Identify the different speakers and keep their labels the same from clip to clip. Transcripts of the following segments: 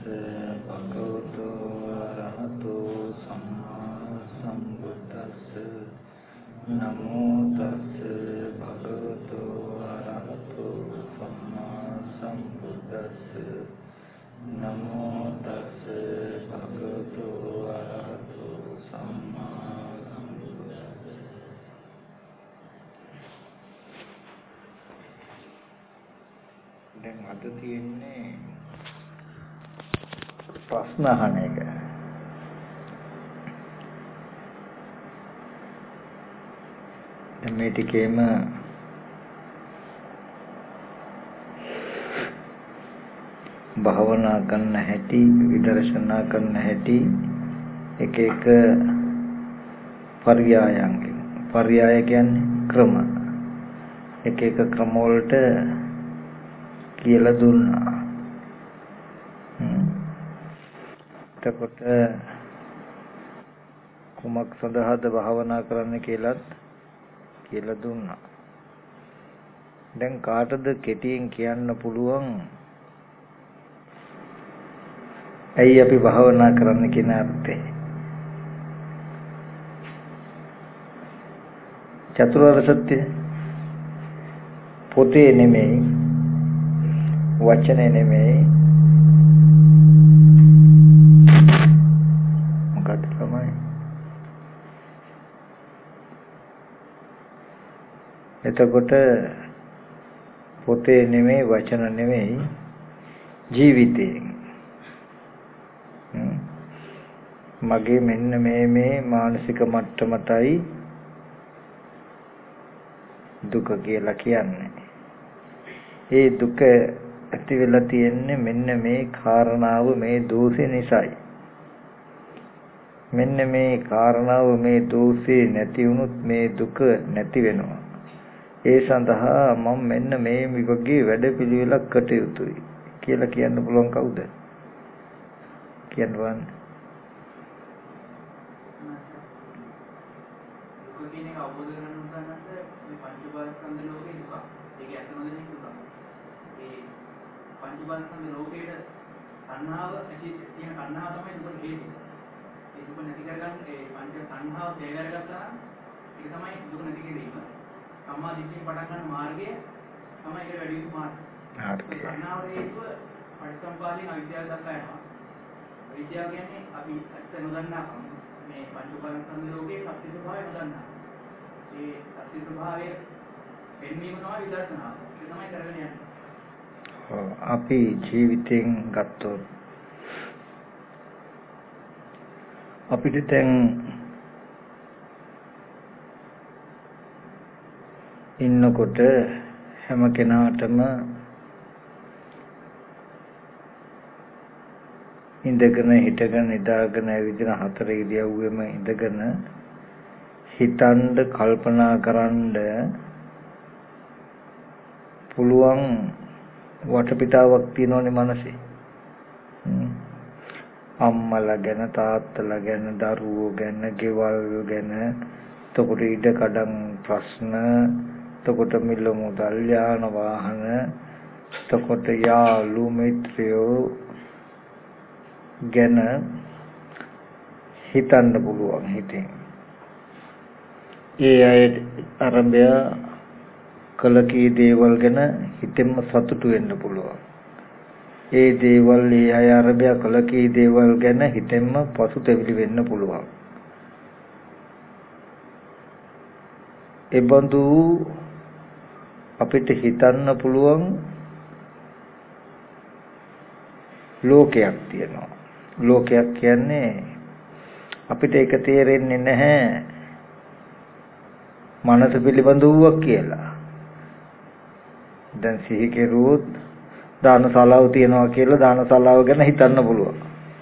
Speaker 1: භගවතු අරහතෝ සම්මා සම්බුද්දස්ස නමෝ තස්ස භගවතු අරහතෝ සම්මා සම්බුද්දස්ස නමෝ තස්ස භගවතු අරහතෝ සම්මා සම්බුද්දස්ස. දැන් අද තියෙන්නේ ප්‍රශ්න අහන එක. දැන් මේ ටිකේම භාවනා කරන්න හැටි, විදර්ශනා කරන්න හැටි එක එක පර්යායයන්. පර්යාය කියන්නේ ක්‍රම. එක එක ක්‍රම වලට කියලා දුන්නා. එතකොට කුමක් සඳහාද භාවනා කරන්න කියලාත් කියලා දුන්නා. දැන් කාටද කෙටියෙන් කියන්න පුළුවන් ඇයි අපි භාවනා කරන්න කියන අර්ථය? චතුරාර්ය සත්‍ය පොතේ නෙමෙයි, වචනේ නෙමෙයි, මොකක්ද තමයි? එතකොට පොතේ නෙමෙයි, වචන නෙමෙයි, ජීවිතේ. මගේ මෙන්න මේ මානසික මට්ටමටයි දුක කියලා කියන්නේ. ඒ දුක ඇති වෙලා තියෙන්නේ මෙන්න මේ කාරණාව, මේ දෝෂේ නිසායි. මෙන්න මේ කාරණාව, මේ දෝෂේ නැති වුණොත් මේ දුක නැති වෙනවා. ඒ සඳහා මම මෙන්න මේ විවගේ වැඩපිළිවෙලක් කටයුතුයි කියලා කියන්න පුළුවන් කවුද? කියන්න
Speaker 2: පංචපාස්කන්ධ ලෝකයේ සංහාව ඇති තියෙන සංහාව තමයි දුකට හේතුව. ඒ දුක නැති කරගන්න ඒ පංච සංහාව තේ කරගත්තා ඒක තමයි දුක නැති කිරීම. සම්මා දිට්ඨිය පටන් ගන්න මාර්ගය තමයි ඒක වැඩි යුතු මාර්ගය. හරි. සංහාව හේතුව පටිසම්පාදයෙන් අවිද්‍යාව දක්වා යනවා. විද්‍යාව කියන්නේ අපි ඇත්ත නොදන්නාකම මේ පංචපාස්කන්ධ ලෝකයේ සත්‍ය ස්වභාවය නොදන්නා. ඒ සත්‍ය ස්වභාවය පෙන්වීම තමයි විදර්ශනාව. ඒක තමයි කරගෙන යන්නේ.
Speaker 1: අපි ජීවිතෙන් ගත්තොත් අපිට දැන් ඉන්නකොට හැම කෙනාටම ඉඳගෙන හිටගෙන නිදාගෙන ඇවිදින හතර ඉරියව්වෙම ඉඳගෙන හිතන්න කල්පනා කරන්න පුළුවන් වටපිටාවක් තියෙනවනේ මනසේ. අම්මලා ගැන, තාත්තලා ගැන, දරුවෝ ගැන, ගෙවල් ගැන, එතකොට ඉඩ කඩම් ප්‍රශ්න, එතකොට මිල මුදල්, යාන වාහන, එතකොට යාළු මිත්‍රයෝ ගැන හිතන්න පුළුවන් හිතෙන්. ඒ අය ආරම්භය කලකී දේවල් ගැන හිතෙන්ම සතුටු වෙන්න පුළුවන්. ඒ දේවල් ඒ අය ආරම්භය කලකී දේවල් ගැන හිතෙන්ම පසුතැවිලි වෙන්න පුළුවන්. ඒබඳු අපිට හිතන්න පුළුවන් ලෝකයක් තියෙනවා. ලෝකයක් කියන්නේ අපිට ඒක තේරෙන්නේ නැහැ මනස පිළිබඳ වූවක් කියලා. දැන් සිහි කෙරුවොත් දානශාලාව තියනවා කියලා දානශාලාව ගැන හිතන්න පුළුවන්.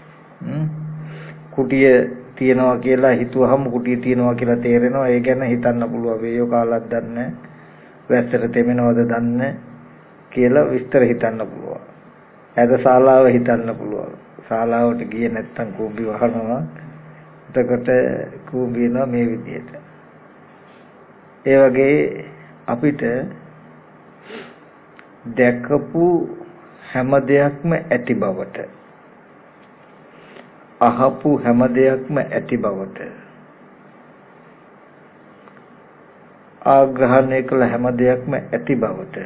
Speaker 1: කුටිය තියනවා කියලා හිතුවහම කුටිය තියනවා කියලා තේරෙනවා. ඒ ගැන හිතන්න පුළුවන්. වේයෝ කාලක් දන්නේ, වැස්සට තෙමෙනවද දන්නේ කියලා විස්තර හිතන්න පුළුවන්. ඇද ශාලාව හිතන්න පුළුවන්. ශාලාවට ගියේ නැත්තම් කූඹි වහනවා. එතකොට කූඹිනවා මේ විදියට. ඒ වගේ අපිට දැකපු හැම දෙයක්ම ඇති බවට අහපු හැම දෙයක්ම ඇති බවට, ආග්‍රහණය කළ හැම දෙයක්ම ඇති බවට,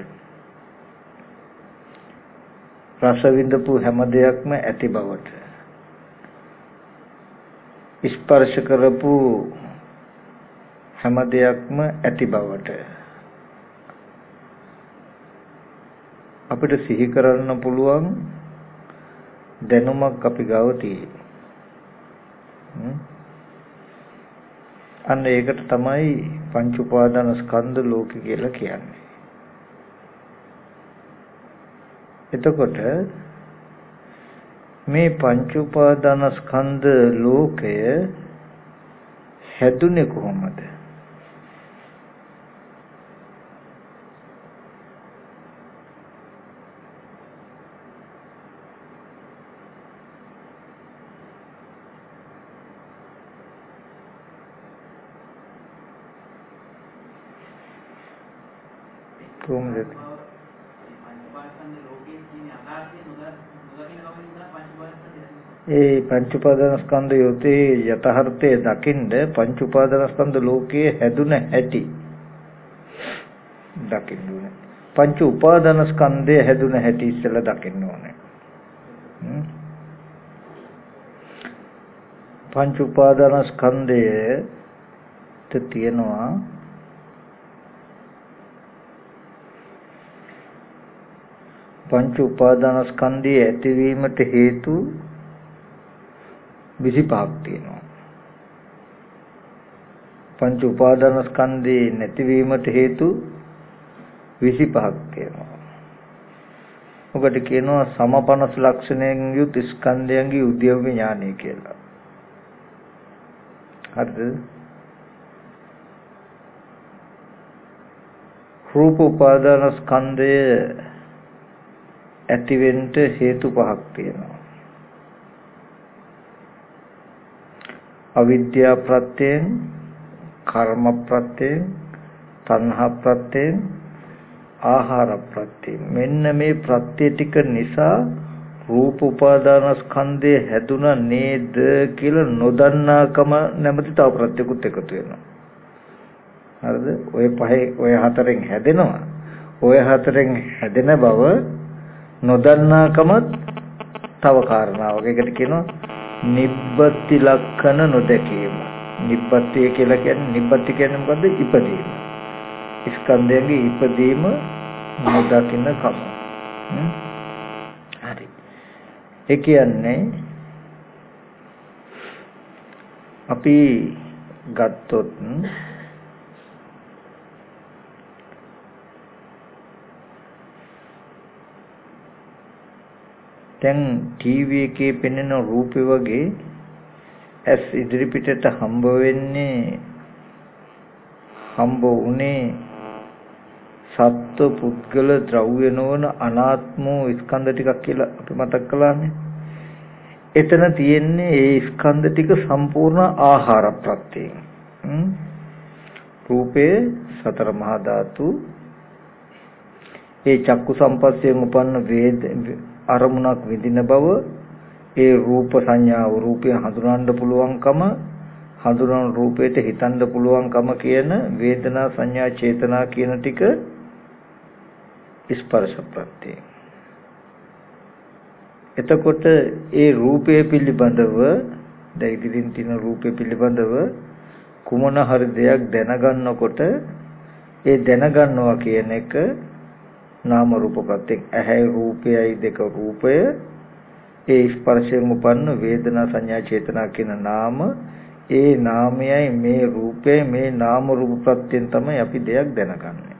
Speaker 1: රස විඳපු හැම දෙයක්ම ඇති බවට, ස්පර්ශ කරපු හැම දෙයක්ම ඇති බවට අපිට සිහි කරන්න පුළුවන් දැනුමක් අපි ගාව තියෙයි. අන්න ඒකට තමයි පංච උපාදාන ස්කන්ධ ලෝක කියලා කියන්නේ. එතකොට මේ පංච උපාදාන ස්කන්ධ ලෝකය හැදුනේ කොහොමද? කොහොමද? ඒ පංච උපාදානස්කන්ධ යොතේ යථාර්ථයේ දකින්න පංච උපාදානස්කන්ධ ලෝකයේ හැදුන හැටි දකින්න ඕනේ. පංච උපාදානස්කන්ධය හැදුන හැටි ඉස්සෙල්ලා දකින්න ඕනේ. පංච උපාදානස්කන්ධයේ තියෙනවා පංච උපාදානස්කන්ධයේ ඇතිවීමට හේතු 25ක් තියෙනවා. පංච උපාදානස්කන්ධේ නැතිවීමට හේතු 25ක් තියෙනවා. ඔකට කියනවා සමපනස් ලක්ෂණයෙන් යුත් ස්කන්ධයන්ගේ උද්‍යම ඥානය කියලා. හරිද? රූප උපාදානස්කන්ධය ඇතිවෙන්න හේතු 5ක් තියෙනවා. අවිද්‍යා ප්‍රත්‍යයෙන්, කර්ම ප්‍රත්‍යයෙන්, තණ්හා ප්‍රත්‍යයෙන්, ආහාර ප්‍රත්‍යයෙන්. මෙන්න මේ ප්‍රත්‍ය ටික නිසා රූප උපාදානස්කන්ධය හැදුනා නේද කියලා නොදන්නාකම නැමැති තව ප්‍රත්‍යකුත් එකතු වෙනවා. හරිද? ඔය හතරෙන් හැදෙනවා. ඔය හතරෙන් හැදෙන බව නොදන්නාකමත් තව කාරණාවක්. ඒකට කියනවා නිබ්බති ලක්ෂණ නොදැකීම. නිබ්බතිය කියලා කියන්නේ නිබ්බති කියන්නේ මොකද්ද? ඉපදීම. ස්කන්ධයන්ගේ ඉපදීම නොදකින්න කම. හරි. ඒ කියන්නේ අපි ගත්තොත් දැන් ටීවී එකේ පෙනෙන රූපේ වගේ ඇස් ඉදිරි පිටට හම්බ වුණේ සත්ව පුද්ගල ද්‍රව්‍ය නොවන අනාත්ම ස්කන්ධ ටිකක් කියලා අපි මතක් කළානේ. එතන තියෙන්නේ ඒ ස්කන්ධ ටික සම්පූර්ණ ආහාර ප්‍රත්‍යයෙන්. රූපේ සතර මහා ධාතු, ඒ චක්කු සම්පස්යෙන් උපන්න වේද අරමුණක් විඳින බව, ඒ රූප සංඥාව රූපය හඳුනන්න පුළුවන්කම, හඳුනන රූපයට හිතන්න පුළුවන්කම කියන වේදනා සංඥා චේතනා කියන ටික ස්පර්ශ ප්‍රත්‍යය. එතකොට ඒ රූපය පිළිබඳව දැන් ඉදිරින් තියෙන රූපය පිළිබඳව කුමන හරි දෙයක් දැනගන්නකොට ඒ දැනගන්නවා කියන එක නාම රූප ප්‍රත්‍යයෙන්. ඇහැ රූපයයි දෙක රූපය, ඒ ස්පර්ශයෙන් උපන්න වේදනා සංඥා චේතනා කියන නාම, ඒ නාමයයි මේ රූපයයි මේ නාම රූප ප්‍රත්‍යයෙන් තමයි අපි දෙයක් දැනගන්නේ.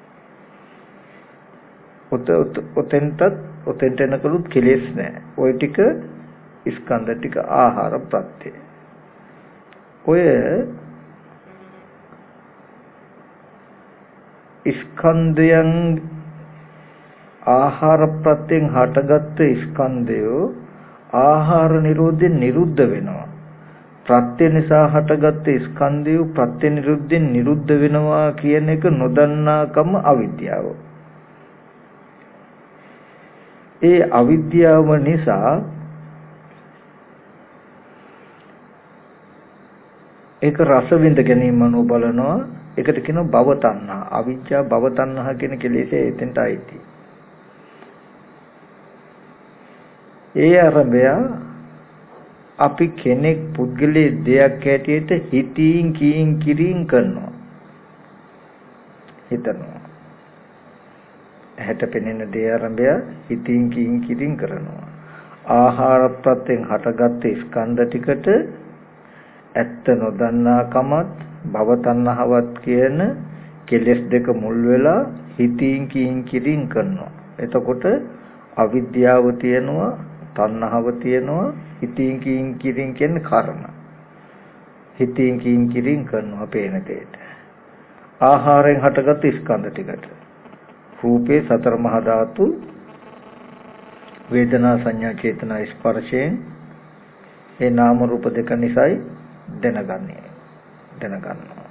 Speaker 1: ඔතෙන්ට එනකලුත් කෙලෙස් නැහැ. ওই ටික ස්කන්ධ ටික ආහාර ප්‍රත්‍යය. ඔය ස්කන්ධයන් ආහාර ප්‍රත්‍යයෙන් හටගත්ත ස්කන්ධය ආහාර නිරෝධයෙන් නිරුද්ධ වෙනවා. ප්‍රත්‍ය නිසා හටගත්ත ස්කන්ධය ප්‍රත්‍ය නිරුද්ධයෙන් නිරුද්ධ වෙනවා කියන එක නොදන්නාකම අවිද්‍යාව. ඒ අවිද්‍යාව නිසා ඒක රස විඳ ගැනීම නෝ බලනවා. ඒකට කියනවා භව තණ්හා. අවිජ්ජා භව තණ්හා කියන කෙලෙසේ එතෙන්ට ආйти. ඒ අරබය අපි කෙනෙක් පුද්ගලයේ දෙයක් හැටියට හිතින් කීින් කිරින් කරනවා. හිතනවා. ඇහැට පෙනෙන දේ අරබය හිතින් කීින් කිරින් කරනවා. ආහාර ප්‍රත්‍යයෙන් හටගත් ස්කන්ධ ටිකට ඇත්ත නොදන්නාකමත් භව තණ්හාවත් කියන කෙලෙස් දෙක මුල් වෙලා හිතින් කීින් කිරින් කරනවා. එතකොට අවිද්‍යාව තියෙනවා, තණ්හාව තියෙනවා, හිතින් කීින් කිරින් කියන්නේ කර්ම. හිතින් කීින් කිරින් කරනවා පේන දෙයට. ආහාරයෙන් හටගත් ස්කන්ධ ටිකට රූපේ සතර මහා ධාතු, වේදනා සංඥා චේතනා ස්පර්ශයෙන් ඒ නාම රූප දෙක නිසායි දැනගන්නවා.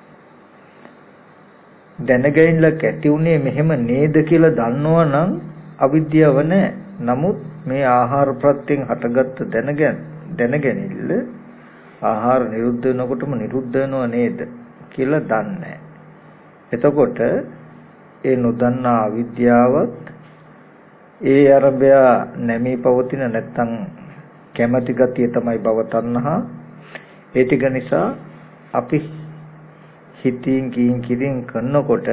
Speaker 1: දැනගැනින්න කැටි උනේ මෙහෙම නේද කියලා දන්නවනම් අවිද්‍යාව නැහැ. නමුත් මේ ආහාර ප්‍රත්‍යයෙන් හටගත්ත දැනගැනිල්ල ආහාර නිරුද්ධ වෙනකොටම නිරුද්ධ වෙනව නේද කියලා දන්නේ. එතකොට ඒ නොදන්නා අවිද්‍යාවත් ඒ අරබය නැමී පවතින නැත්තම් කැමැති ගතිය තමයි භව තණ්හා. ඒ ටික නිසා අපි හිතින් කීින් කිරින් කරනකොට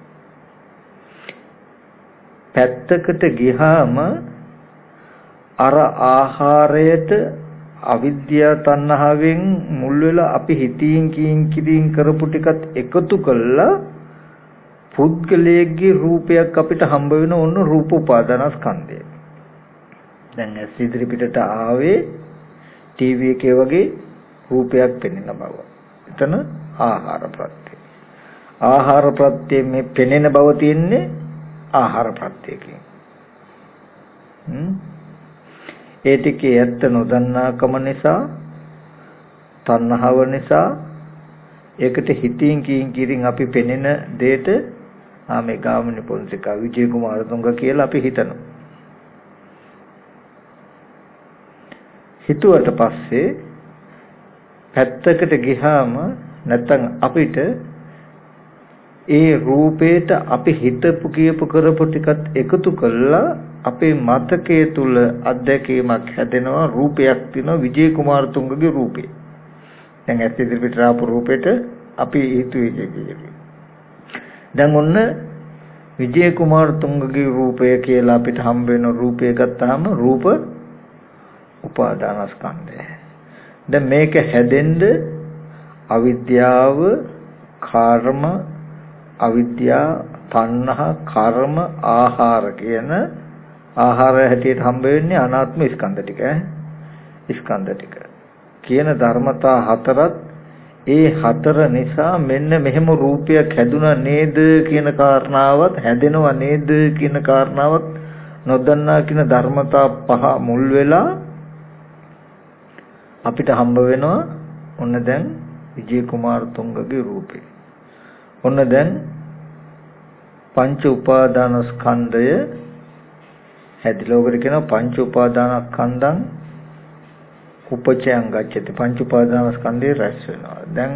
Speaker 1: පැත්තකට ගියාම අර ආහාරයට අවිද්‍යා තණ්හාවෙන් මුල් වෙලා අපි හිතින් කීින් කිරින් කරපු ටිකත් එකතු කළා පුද්ගලයේ රූපයක් අපිට හම්බ වෙන ඕන රූප උපාදානස්කන්ධය. දැන් ඇස් ඉදිරි පිටට ආවේ ටීවී එකේ වගේ රූපයක් පෙනෙන බව. එතන ආහාර ප්‍රත්‍ය. ආහාර ප්‍රත්‍ය මේ පෙනෙන බව තියෙන්නේ ආහාර ප්‍රත්‍යයෙන්. ඒ ටිකේ ඇත්ත නොදන්නාකම නිසා, තණ්හාව නිසා ඒකට හිතින් කීින් කිරින් අපි පෙනෙන දෙයට මේ ගාමිණී පොන්සේකා විජේ කුමාරතුංග කියලා අපි හිතනවා. හිතුවට පස්සේ පැත්තකට ගියාම නැත්තම් අපිට ඒ රූපේට අපි හිතපු කියපු කරපු ටිකත් එකතු කළා අපේ මතකයේ තුල අත්දැකීමක් හැදෙනවා. රූපයක් තියෙනවා විජේ කුමාරතුංගගේ රූපේ. දැන් ඇස් ඉදිරියට ආපු රූපෙට අපි හිතුවේ කියන්නේ. දැන් ඔන්න විජේ කුමාරතුංගගේ රූපය කියලා අපිට හම්බ වෙන රූපය ගත්තාම රූප උපාදානස්කන්ධය. දැන් මේක හැදෙන්න අවිද්‍යාව, කර්ම, අවිද්‍යා, තණ්හා, කර්ම, ආහාර කියන ආහාර හැටියට හම්බ වෙන්නේ අනාත්ම ස්කන්ධ ටික. ස්කන්ධ ටික කියන ධර්මතා හතරත් ඒ හතර නිසා මෙන්න මෙහෙම රූපයක් හැදුනා නේද කියන කාරණාවත් හැදෙනවා නේද කියන කාරණාවත් නොදන්නා කියන ධර්මතා පහ මුල් වෙලා අපිට හම්බ වෙනවා ඔන්න දැන් විජේ කුමාරතුංගගේ රූපේ. ඔන්න දැන් පංච උපාදාන ස්කන්ධය හැදිලා ඔකට කියනවා පංච උපාදානස්කන්ධං උපචයං ගච්ඡති. පංච උපාදානස්කන්ධේ රැස් වෙනවා. දැන්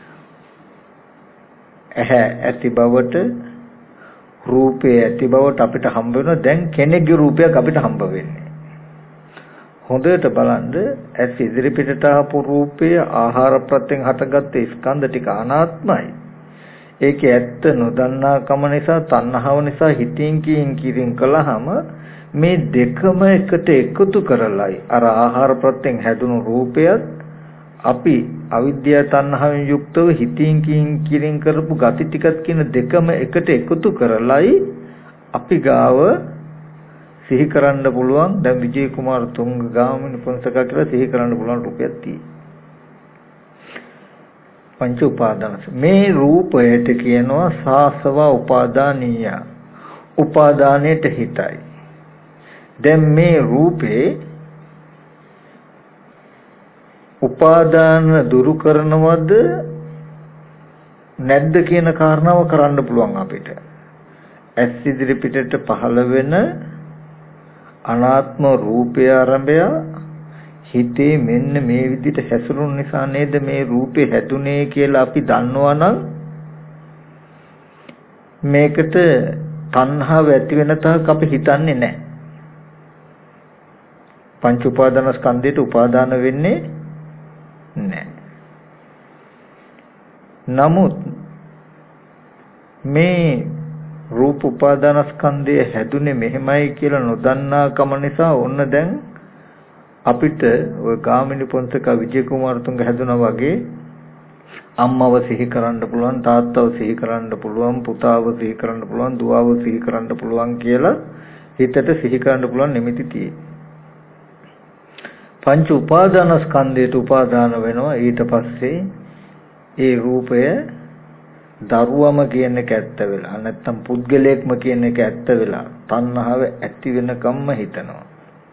Speaker 1: ඇහැ ඇති බවට රූපේ ඇති බවට අපිට හම්බ වෙනවා. දැන් කෙනෙක්ගේ රූපයක් අපිට හම්බ වෙන්නේ. හොඳට බලන්න ඇස් ඉදිරි පිටට ආපු රූපය ආහාර ප්‍රත්‍යයෙන් හටගත්ත ස්කන්ධ ටික අනාත්මයි. ඒකේ ඇත්ත නොදන්නාකම නිසා තණ්හාව නිසා හිතින් කිරින් කළාම මේ දෙකම එකට එකතු කරලයි අර ආහාර ප්‍රත්‍යයෙන් හැදුණු රූපයත් අපි අවිද්‍යාව තණ්හාවෙන් යුක්තව හිතින් කිරින් කරපු gati ටිකත් කියන දෙකම එකට එකතු කරලයි අපි ගාව සිහි කරන්න පුළුවන්. දැන් විජේ කුමාරතුංග ගාමිණී පොන්සේකා කියලා සිහි කරන්න පුළුවන් රූපයක් තියෙනවා. පංච උපාදාන මේ රූපයට කියනවා සාසව උපාදානීය. උපාදානයට හිතයි. දැන් මේ රූපේ උපාදාන දුරු කරනවද නැද්ද කියන කාරණාව කරන්න පුළුවන් අපිට. ඇස් ඉදිරි පිටට පහළ වෙන අනාත්ම රූපය ආරම්භය හිතේ මෙන්න මේ විදිහට හැසිරුණු නිසා නේද මේ රූපේ හැදුනේ කියලා අපි දන්නවා නම් මේකට තණ්හාව ඇති වෙන තාක් අපි හිතන්නේ නැහැ. පංච උපාදානස්කන්ධයට උපාදාන වෙන්නේ නැහැ. නමුත් මේ රූප උපාදානස්කන්ධය හැදුනේ මෙහෙමයි කියලා නොදන්නා කම නිසා ඔන්න දැන් අපිට ඔය ගාමිණී පොන්සක විජය කුමාරතුංග හැදුනා වගේ අම්මව සිහි කරන්න පුළුවන්, තාත්තව සිහි කරන්න පුළුවන්, පුතාව සිහි කරන්න පුළුවන්, දුවව සිහි කරන්න පුළුවන් කියලා හිතට සිහි කරන්න පුළුවන් නිමිති තියෙනවා. පංච උපාදානස්කන්ධයට උපාදාන වෙනවා. ඊට පස්සේ ඒ රූපය දරුවම කියන එක ඇත්ත වෙලා නැත්තම් පුද්ගලයෙක්ම කියන එක ඇත්ත වෙලා තණ්හාව ඇති වෙනකම්ම හිතනවා.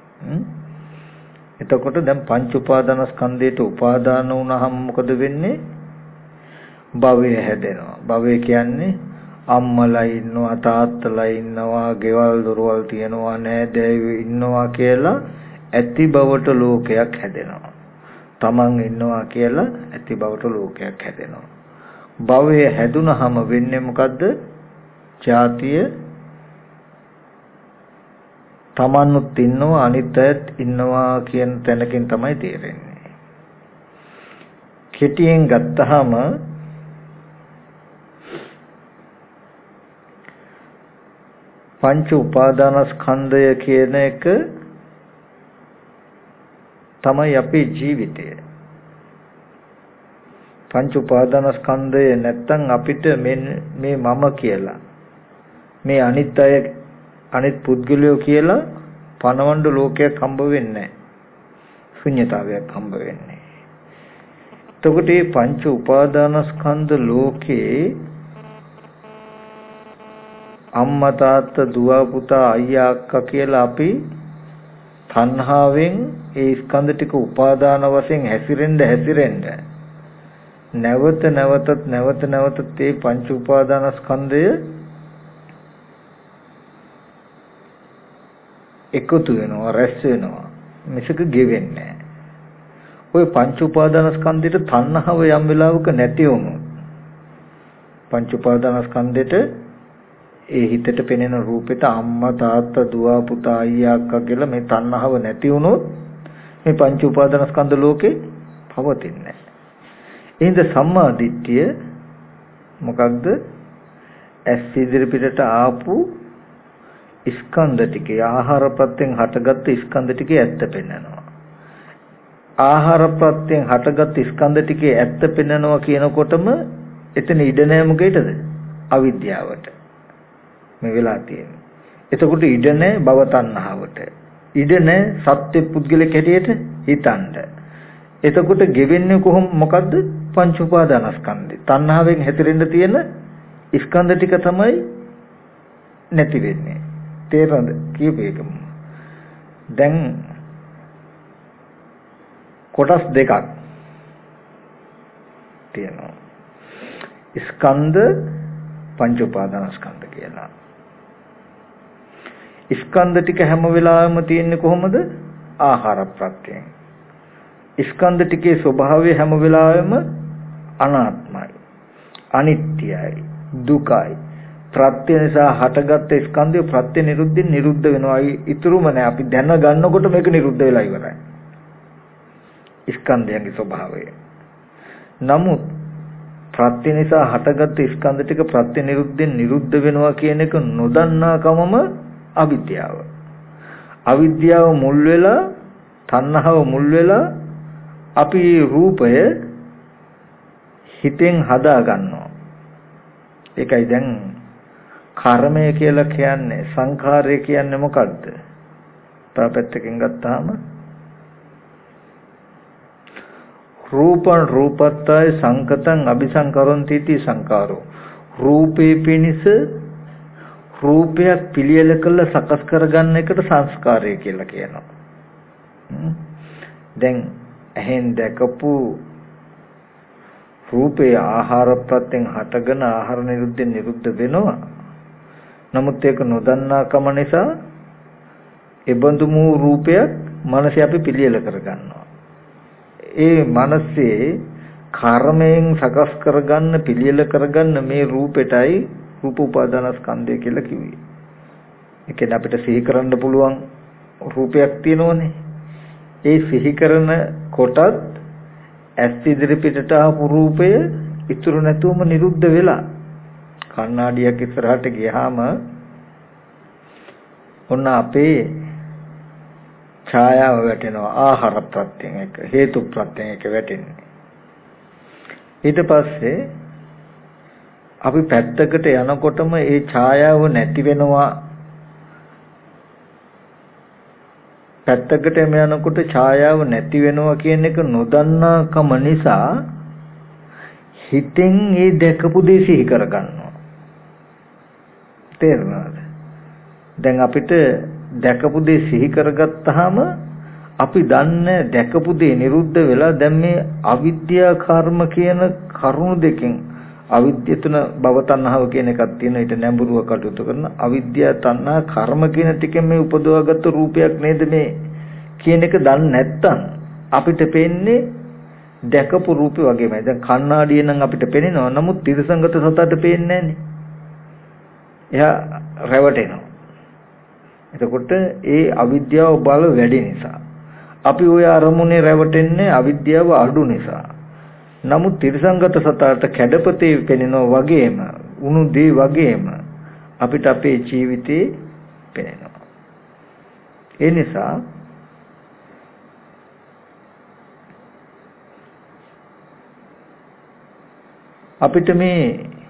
Speaker 1: එතකොට දැන් පංච උපාදානස්කන්ධයට උපාදාන වුණාම මොකද වෙන්නේ? භවය හැදෙනවා. භවය කියන්නේ අම්මලා ඉන්නවා, තාත්තලා ඉන්නවා, ගෙවල් දොරවල් තියනවා, නෑදෑයෝ ඉන්නවා කියලා ඇති බවට ලෝකයක් හැදෙනවා. තමන් ඉන්නවා කියලා ඇති බවට ලෝකයක් හැදෙනවා. භවය හැදුනහම වෙන්නේ මොකද්ද? ජාතිය තමන්ුත් ඉන්නවා අනිත් අයත් ඉන්නවා කියන තැනකින් තමයි තේරෙන්නේ. කෙටියෙන් ගත්තාම පංච උපාදානස්කන්ධය කියන එක තමයි අපේ ජීවිතය. පංච උපාදානස්කන්ධය නැත්තම් අපිට මේ මම කියලා මේ අනිත් අය අනිත් පුද්ගලයෝ කියලා පණවඬ ලෝකයක් හම්බ වෙන්නේ නැහැ. ශුන්‍යතාවයක් හම්බ වෙන්නේ. එතකොට මේ පංච උපාදානස්කන්ධ ලෝකේ අම්මා තාත්තා දුව පුතා අයියා අක්කා කියලා අපි තණ්හාවෙන් ඒ ස්කන්ධ ටික උපාදාන වශයෙන් හැසිරෙන්න නැවත නැවතත් මේ පංච උපාදානස්කන්ධය එකතු වෙනවා, රැස් වෙනවා, මිසක ගෙවෙන්නේ නැහැ. ওই පංච උපාදානස්කන්ධයට තණ්හාව යම් වෙලාවක නැති වුණොත් පංච උපාදානස්කන්ධයට ඒ හිතට පෙනෙන රූපෙට අම්මා තාත්තා දුව පුතා අයියා අක්කා කියලා මේ තණ්හාව නැති වුණොත් මේ පංච උපාදානස්කන්ධ ලෝකේ පවතින්නේ නැහැ. එහෙනම් සම්මා දිට්ඨිය මොකක්ද? ඇස් ඉදිරිපිටට ආපු ස්කන්ධ ටිකේ ආහාර ප්‍රත්‍යයෙන් හටගත්තු ස්කන්ධ ටිකේ ඇත්ත පෙන්වනවා. ආහාර ප්‍රත්‍යයෙන් හටගත්තු ස්කන්ධ ටිකේ ඇත්ත පෙන්වනවා කියනකොටම එතන ඉඩ නැහැ මොකේද? අවිද්‍යාවට. මේ වෙලා තියෙන්නේ. එතකොට ඉඩ නැහැ භව තණ්හාවට. ඉඩ නැහැ සත්‍ය පුද්ගලික හැටියට හිතන්න. එතකොට ගෙවෙන්නේ මොකද්ද? පංච උපාදානස්කන්ධය. තණ්හාවෙන් හැතිරෙන්න තියෙන ස්කන්ධ ටික තමයි නැති වෙන්නේ. තේරෙනවද? කියපු එකම. දැන් කොටස් දෙකක් තියෙනවා. ස්කන්ධ පංච උපාදානස්කන්ධ කියලා. ස්කන්ධ ටික හැම වෙලාවෙම තියෙන්නේ කොහොමද? ආහාර ප්‍රත්‍යයෙන්. ස්කන්ධ ටිකේ ස්වභාවය හැම වෙලාවෙම අනාත්මයි, අනිත්‍යයි, දුකයි. ප්‍රත්‍ය නිසා හටගත්ත ස්කන්ධය ප්‍රත්‍ය නිරුද්ධින් නිරුද්ධ වෙනවා. ඊතුරුම නැහැ. අපි දැන ගන්නකොට මේක නිරුද්ධ වෙලා ඉවරයි. ස්කන්ධයන්ගේ ස්වභාවය. නමුත් ප්‍රත්‍ය නිසා හටගත්ත ස්කන්ධ ටික ප්‍රත්‍ය නිරුද්ධින් නිරුද්ධ වෙනවා කියන එක නොදන්නා කමම අවිද්‍යාව. අවිද්‍යාව මුල් වෙලා තණ්හාව මුල් වෙලා අපි රූපය හිතෙන් හදා ගන්නවා. ඒකයි දැන් කර්මය කියලා කියන්නේ, සංඛාරය කියන්නේ මොකද්ද? තව පැත්තකින් ගත්තාම රූපං රූපත්තය සංකතං අபிසංකරොන්ති इति සංකාරෝ. රූපේ පිනිස රූපයක් පිළියෙල කළ සකස් කරගන්න එකට සංස්කාරය කියලා කියනවා. දැන් ඇහෙන් දැකපු රූපේ ආහාර ප්‍රත්‍යයෙන් හටගෙන ආහාර නිරුද්ධෙන් නිරුද්ධ වෙනවා. නමුත් ඒක නොදන්නා කම නිසා එබඳු වූ රූපයක් මනසේ අපි පිළියෙල කරගන්නවා. ඒ මනසේ කර්මයෙන් සකස් කරගන්න පිළියෙල කරගන්න මේ රූපෙටයි රූප උපාදානස්කන්ධය කියලා කිව්වේ. ඒ කියන්නේ අපිට සිහි කරන්න පුළුවන් රූපයක් තියෙනවනේ. ඒ සිහි කරන කොටත් ඇස් ඉදිරි පිටට ආපු රූපය ඉතුරු නැතුවම නිරුද්ධ වෙලා කණ්ණාඩියක් ඉස්සරහට ගියාම ඔන්න අපේ ඡායාව වැටෙනවා ආහාර ප්‍රත්‍යයෙන් එක හේතු ප්‍රත්‍යයෙන් එක වැටෙන්නේ. ඊට පස්සේ අපි පැත්තකට යනකොටම ඒ ඡායාව නැති වෙනවා. පැත්තකට යනකොට ඡායාව නැති වෙනවා කියන එක නොදන්නාකම නිසා හිතෙන් ඒ දැකපු දේ සිහි කරගන්නවා. තේරුණාද? දැන් අපිට දැකපු දේ සිහි කරගත්තාම අපි දන්නේ දැකපු දේ නිරුද්ධ වෙලා දැන් මේ අවිද්‍යා කර්ම කියන කරුණු දෙකෙන් අවිද්‍ය තුන භව තණ්හාව කියන එකක් තියෙනවා. ඊට නැඹුරුව කටයුතු කරන අවිද්‍යා තණ්හා කර්ම කියන ටිකෙන් මේ උපදවාගත්තු රූපයක් නේද මේ කියන එක දන්නේ නැත්තම් අපිට පේන්නේ දැකපු රූපේ වගේමයි. දැන් කණ්ණාඩිය නම් අපිට පේනවා. නමුත් තිරසංගත සතට පේන්නේ නැහනේ. එයා රැවටෙනවා. එතකොට ඒ අවිද්‍යාව බල වැඩි නිසා අපි ওই අරමුණේ රැවටෙන්නේ අවිද්‍යාව අඩු නිසා. නමුත් තිරසංගත සතට කැඩපතේ පෙනෙනවා වගේම උණු දේ වගේම අපිට අපේ ජීවිතේ පෙනෙනවා. ඒ නිසා අපිට මේ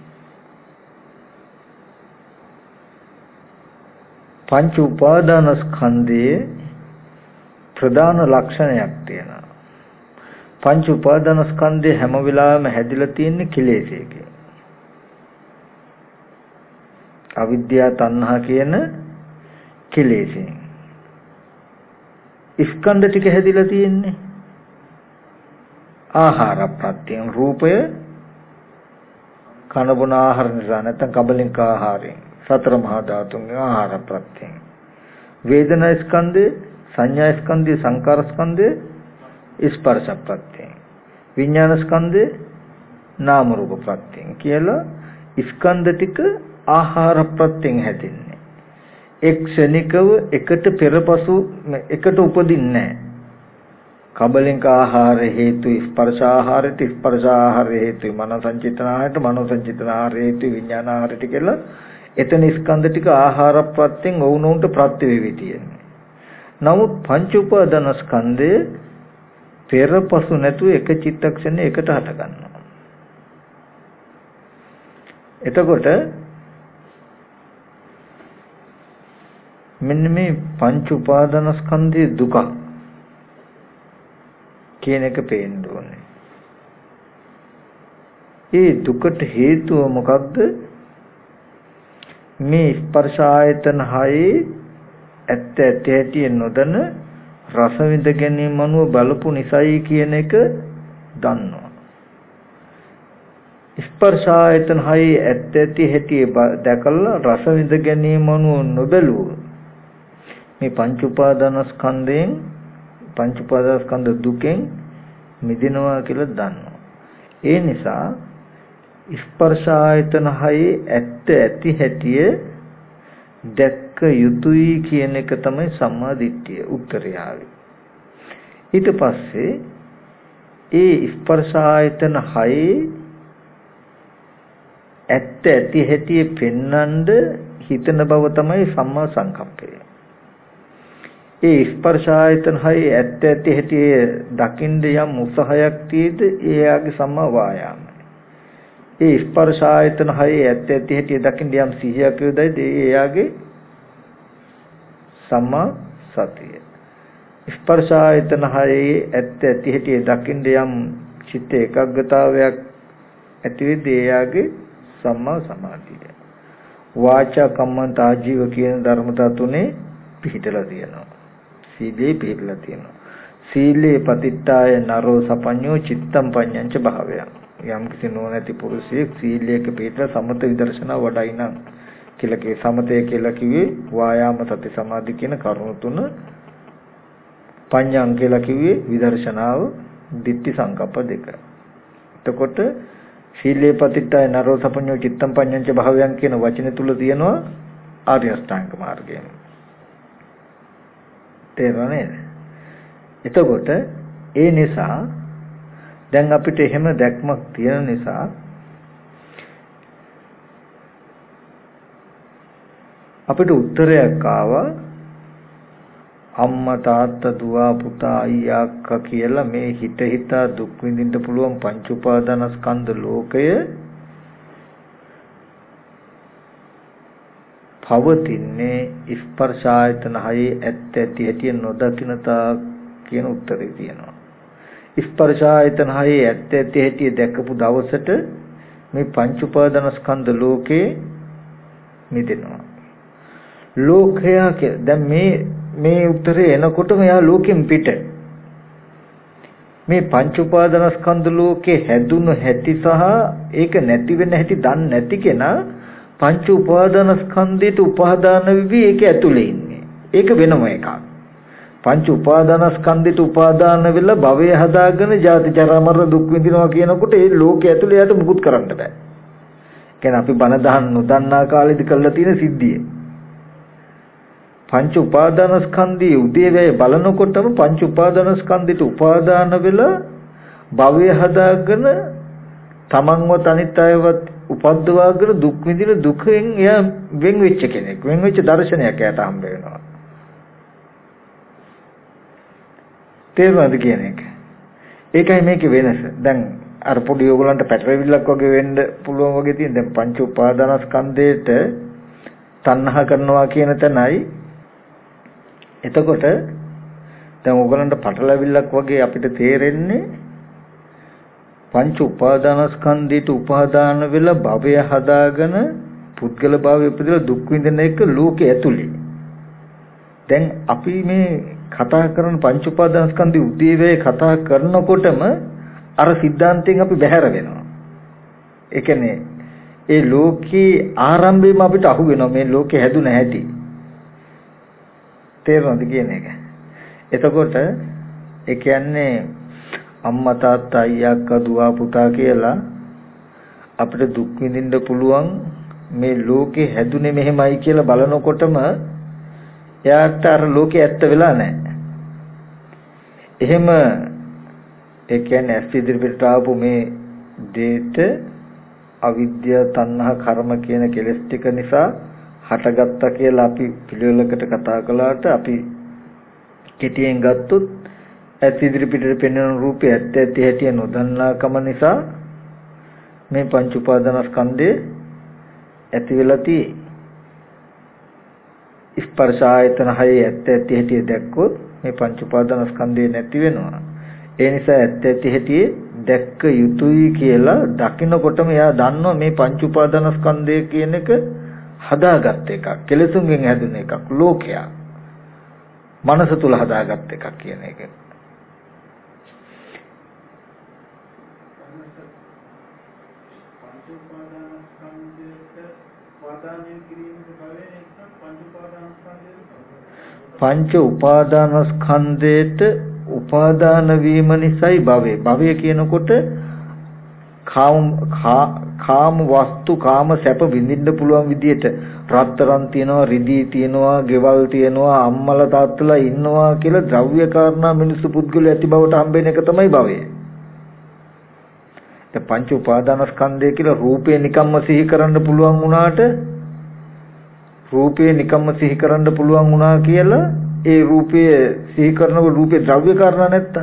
Speaker 1: පංච උපාදානස්කන්ධයේ ප්‍රධාන ලක්ෂණයක් තියෙනවා. පංච උපාදානස්කන්ධය හැම වෙලාවෙම හැදිලා තියෙන්නේ කෙලෙසයකින්. අවිද්‍යාව තණ්හා කියන කෙලෙසෙන්. ස්කන්ධ ටික හැදිලා තියෙන්නේ ආහාර ප්‍රත්‍යයෙන්. රූපය කන බොන ආහාර නිසා නැත්නම් කබලින්ක ආහාරයෙන් සතර මහා ධාතුන්ගේ ආහාර ප්‍රත්‍යයෙන්. වේදනා ස්කන්ධය, සංඥා ස්කන්ධය, සංකාර ස්කන්ධය ස්පර්ශ ප්‍රත්‍යයෙන්. විඥාන ස්කන්ධය නාම රූප ප්‍රත්‍යයෙන් කියලා ස්කන්ධ ටික ආහාර ප්‍රත්‍යයෙන් හැදෙන්නේ. එක්ෂණිකව එකට පෙරපසු එකට උපදින්නේ නැහැ. කබලින්ක ආහාර හේතු ස්පර්ශ ආහාරයට, ස්පර්ශ ආහාර හේතු මනෝ සංචිතන ආහාරයට, මනෝ සංචිතන ආහාර හේතු විඥාන ආහාරයට කියලා එතන ස්කන්ධ ටික ආහාර ප්‍රත්‍යයෙන් වුණුන්ට ප්‍රත්‍ය වෙවි තියෙන්නේ. නමුත් පංච උපාදාන ස්කන්ධය පෙරපසු නැතුව එක චිත්තක්ෂණේ එකට හට ගන්නවා. එතකොට මෙන්න මේ පංච උපාදාන ස්කන්ධයේ දුක කියන එක පේන්න ඕනේ. ඒ දුකට හේතුව මොකක්ද? මේ ස්පර්ශ ආයතන හයේ ඇත්ත ඇටි නොදන රස විඳ ගැනීම අනුව බලපු නිසයි කියන එක දන්නවා. ස්පර්ශ ආයතන හයේ ඇත්ත ඇටි දැකලා රස විඳ ගැනීම අනුව නොබැලුව මේ පංච උපාදානස්කන්ධයෙන් පංච උපාදානස්කන්ධ දුකෙන් මිදෙනවා කියලා දන්නවා. ඒ නිසා ස්පර්ශ ආයතන හයේ ඇත්ත ඇති හැටිය දැක්ක යුතුයි කියන එක තමයි සම්මා දිට්ඨිය උත්තරය ආවේ. ඊට පස්සේ ඒ ස්පර්ශ ආයතන හයේ ඇත්ත ඇති හැටිය පෙන්වන්න හිතන බව තමයි සම්මා සංකප්පය. ඒ ස්පර්ශ ආයතන හයේ ඇත්ත ඇති හැටිය දකින්න යම් උත්සාහයක් තියෙද එයාගේ සම්මා වායාම. ඒ ස්පර්ශ ආයතන හයේ ඇත්ත ඇති හැටි දකින්න යම් සිහියක් යොදයිද එයාගේ සම්මා සතිය. ස්පර්ශ ආයතන හයේ ඇත්ත ඇති හැටි දකින්න යම් චිත්ත ඒකාග්‍රතාවයක් ඇති වෙද එයාගේ සම්මා සමාධිය. වාචා කම්මන්ත ආජීව කියන ධර්මතා තුනේ පිහිටලා තියෙනවා. සීලේ පිහිටලා තියෙනවා. සීලේ පතිට්ඨාය නරෝ සපඤ්ඤෝ චිත්තම් පඤ්ඤංච භාවයං. යම් කිසි නොනැති පුරුෂයෙක් සීලයක පිළිපද සමත විදර්ශනා වඩයි නම් කියලා සමතය කියලා කිව්වේ වායාම සති සමාධි කියන කරුණු තුන. පඤ්ඤං කියලා කිව්වේ විදර්ශනාව ditthi සංකප්ප දෙක. එතකොට සීලේ පතිට්ඨය නරෝ සපඤ්ඤෝ චිත්තම් පඤ්ඤංච භාවයන් කියන වචනේ තුල තියෙනවා ආර්ය අෂ්ටාංග මාර්ගය. තේරුණා නේද? එතකොට ඒ නිසා දැන් අපිට එහෙම දැක්මක් තියෙන නිසා අපිට උත්තරයක් ආවා අම්මා තාත්තා දුව පුතා අයියා අක්කා කියලා මේ හිත හිතා දුක් විඳින්න පුළුවන් පංච උපාදානස්කන්ධ ලෝකය පවතින්නේ ස්පර්ශ ආයතන හයේ ඇත්ත ඇති හැටි නොදකින්නතා කියන උත්තරේ තියෙනවා. ස්පර්ශ ආයතන හයේ ඇත්ත ඇති හැටි දැකපු දවසට මේ පංච උපාදානස්කන්ධ ලෝකේ මිදෙනවා. ලෝකයා දැන් මේ උත්තරේ එනකොටම යා ලෝකෙන් පිට මේ පංච උපාදානස්කන්ධ ලෝකේ හැදුණු හැටි සහ ඒක නැති වෙන හැටි දන්නේ නැති කෙනා පංච උපාදානස්කන්ධයට උපාදාන වෙවි ඒක ඇතුලේ ඉන්නේ. ඒක වෙනම එකක්. පංච උපාදානස්කන්ධයට උපාදාන වෙලා භවය හදාගෙන ජාති ජරා මරණ දුක් විඳිනවා කියනකොට ඒ ලෝකයේ ඇතුලේ යට මුකුත් කරන්න බෑ. කියන්නේ අපි බණ දහන් නොදන්නා කාලෙදි කරලා තියෙන සිද්ධිය. පංච උපාදානස්කන්ධයේ උදේවැය බලනකොටම පංච උපාදානස්කන්ධයට උපාදාන වෙලා භවය හදාගෙන තමන්වත් අනිත් අයවත් උපද්දවාගෙන දුක් විඳින දුකෙන් එයා වෙන් වෙච්ච කෙනෙක්. වෙන් වෙච්ච දර්ශනයක් එයාට හම්බ වෙනවා. තේරුණාද කියන එක? ඒකයි මේකේ වෙනස. දැන් අර පොඩි ඕගලන්ට පැටරවිල්ලක් වගේ වෙන්න පුළුවන් වගේ තියෙන. දැන් පංච උපාදානස්කන්ධයට තණ්හා කරනවා කියන තැනයි. එතකොට දැන් ඕගලන්ට පටලවිල්ලක් වගේ අපිට තේරෙන්නේ පංච උපාදානස්කන්ධයට උපාදාන වෙලා භවය හදාගෙන පුද්ගල භාවය උපදලා දුක් විඳින එක ලෝකයේ ඇතුලේ. දැන් අපි මේ කතා කරන පංච උපාදානස්කන්ධය උදේවේ කතා කරනකොටම අර સિદ્ધාන්තයෙන් අපි බැහැර වෙනවා. ඒ කියන්නේ ඒ ලෝකේ ආරම්භයේම අපිට අහු වෙනවා මේ ලෝකේ හැදුන හැටි. තේරුණාද කියන එක? එතකොට ඒ කියන්නේ අම්මා තාත්තා අයියා අක්කා දුව පුතා කියලා අපිට දුක් විඳින්න පුළුවන් මේ ලෝකේ හැදුනේ මෙහෙමයි කියලා බලනකොටම එයාට අර ලෝකේ ඇත්ත වෙලා නැහැ. එහෙම ඒ කියන්නේ ඇස් ඉදිරියට ආපු මේ දේත අවිද්‍යාව තණ්හා කර්ම කියන කෙලෙස් ටික නිසා හටගත්තා කියලා අපි පිළිවෙලකට කතා කළාට අපි කෙටියෙන් ගත්තොත් ඇස් ඉදිරියට පෙනෙන රූපේ ඇත්ත ඇති හැටි නොදන්නාකම නිසා මේ පංච උපාදානස්කන්ධය ඇති වෙලා තියෙයි. ස්පර්ශ ආයතන හයේ ඇත්ත ඇති හැටි දැක්කොත් මේ පංච උපාදානස්කන්ධය නැති වෙනවා. ඒ නිසා ඇත්ත ඇති හැටි දැක්ක යුතුයි කියලා දකින්නකොටම එයා දන්නවා මේ පංච උපාදානස්කන්ධය කියන එක හදාගත් එකක්. කෙලෙසුන්ගෙන් හැදුන එකක්. ලෝකයක්. මනස තුල හදාගත් එකක් කියන එක. පංච උපාදානස්කන්ධයට උපාදාන වීම නිසායි භවය. භවය කියනකොට කාම වස්තු කාම සැප විඳින්න පුළුවන් විදියට රත්තරන් තියනවා, රිදී තියනවා, ගෙවල් තියනවා, අම්මලා තාත්තලා ඉන්නවා කියලා ද්‍රව්‍ය කාරණා මිනිස්සු පුද්ගලයා ඇති බවට හම්බෙන එක තමයි භවය. ඒ පංච උපාදානස්කන්ධය කියලා රූපේ නිකම්ම සිහි කරන්න පුළුවන් වුණාට රූපේ නිකම්ම සිහි කරන්න පුළුවන් වුණා කියලා ඒ රූපය සිහි කරනකොට රූපේ ද්‍රව්‍ය කාරණා නැත්තම්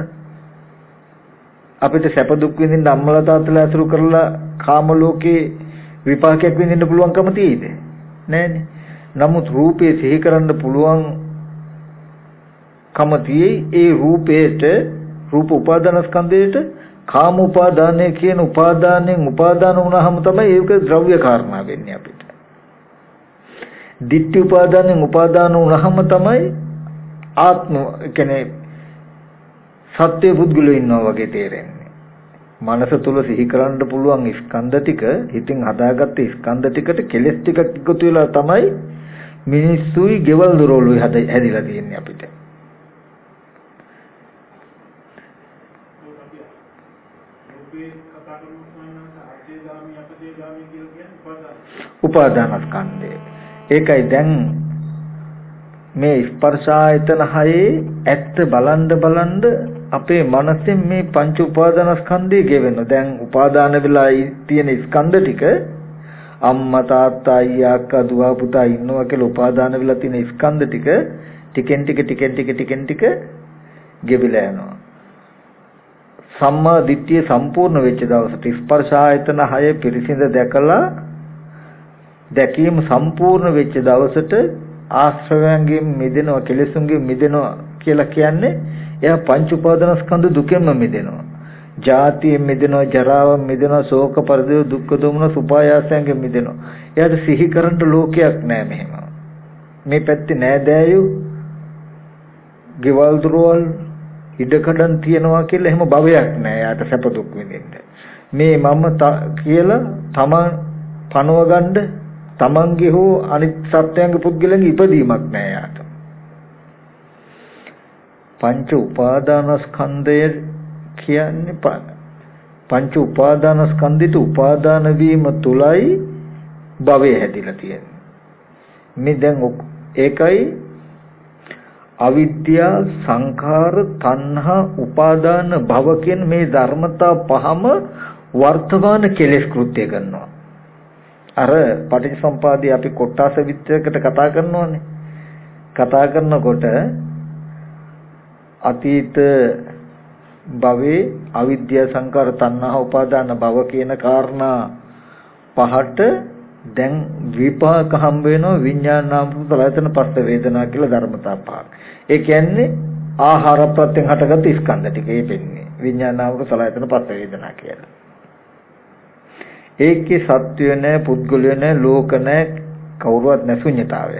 Speaker 1: අපිට සැප දුක් විඳින්න අම්මලා තාත්තලා අසුරු කරලා කාම ලෝකේ විපාකයක් විඳින්න පුළුවන්කම තියෙයිද? නැහැනේ. නමුත් රූපේ සිහි කරන්න පුළුවන් කම තියෙයි. ඒ රූපේට රූප උපාදානස්කන්ධයට කාම උපාදානය කියන උපාදානයෙන් උපාදාන වුණාම තමයි ඒක ද්‍රව්‍ය කාරණා වෙන්නේ අපිට. ditthi උපාදානයෙන් උපාදාන වුණාම තමයි ආත්ම කියන්නේ සත්‍ය පුද්ගලයෝ ඉන්නවා වගේ තේරෙන්නේ. මනස තුල සිහි කරන්න පුළුවන් ස්කන්ධ ටික හිතින් හදාගත්ත ස්කන්ධ ටිකට කෙලස් ටික එකතු වෙලා තමයි මිනිස්සුයි ගෙවල් දොරවලුයි හැදිලා තියෙන්නේ අපිට. උපාදානස්කන්ධය. ඒකයි දැන් මේ ස්පර්ශ ආයතන හයේ ඇත්ත බලන්න අපේ මනසෙන් මේ පංච උපාදානස්කන්ධය ගෙවෙනවා. දැන් උපාදාන වෙලා තියෙන ස්කන්ධ ටික අම්මා තාත්තා අයියා අක්කා දුව පුතා ඉන්නවා කියලා උපාදාන වෙලා තියෙන ස්කන්ධ ටික ටිකෙන් ටික ගෙවිලා යනවා. සම්මා දිට්ඨිය සම්පූර්ණ වෙච්ච දවසට ස්පර්ශ ආයතන 6 පිරිසිඳ දැකීම සම්පූර්ණ වෙච්ච දවසට ආශ්‍රවයන්ගෙන් මිදෙනවා කෙලෙසුන්ගෙන් මිදෙනවා කියලා කියන්නේ එයා පංච උපාදානස්කන්ධ දුකෙන්ම මිදෙනවා. ජාතියෙන් මිදෙනවා, ජරාවෙන් මිදෙනවා, ශෝක පරිදේව දුක්ඛ දෝමන සුපායාසයෙන් මිදෙනවා. එයාට සිහි කරන්න ලෝකයක් නැහැ මෙහෙම. මේ පැත්තේ නෑදෑයෝ ගෙවල් දොරවල් ඉඩකඩම් තියනවා කියලා එහෙම භවයක් නෑ. එයාට සැප දුක් විඳින්න. මේ මම කියලා තමන් පනව ගන්න තමන්ගේ හෝ අනිත් සත්‍යයන්ගේ පුද්ගලයන්ගේ ඉපදීමක් නෑ යාට. පංච උපාදානස්කන්ධය කියන්නේ පංච උපාදානස්කන්ධිත උපාදාන වීම තුලයි භවය හැදිලා තියෙන්නේ. මේ දැන් ඒකයි අවිද්‍යා සංඛාර තණ්හා උපාදාන භව කියන මේ ධර්මතා පහම වර්තමාන කෙලෙස් කෘත්‍ය කරනවා. අර පටිච්චසමුපාදයේ අපි කොටස විත්‍රයකට කතා කරනවානේ. කතා කරනකොට අතීත භවයේ අවිද්‍යා සංඛාර තණ්හා උපාදාන භව කියන කාරණා පහට දැන් විපාක හම්බ වෙනවා විඥාන නාම රූප ලයතන පස්ස වේදනා කියලා ධර්මතා පහක්. ඒ කියන්නේ ආහාර ප්‍රත්‍යයෙන් හටගත් ස්කන්ධ ටික වෙන්නේ විඥාන නාම රූප ලයතන පස්ස වේදනා කියලා. ඒකේ සත්‍ය නැහැ, පුද්ගලය නැහැ, ලෝක නැහැ, කවුරුවත් නැහැ, ශුන්‍යතාවය.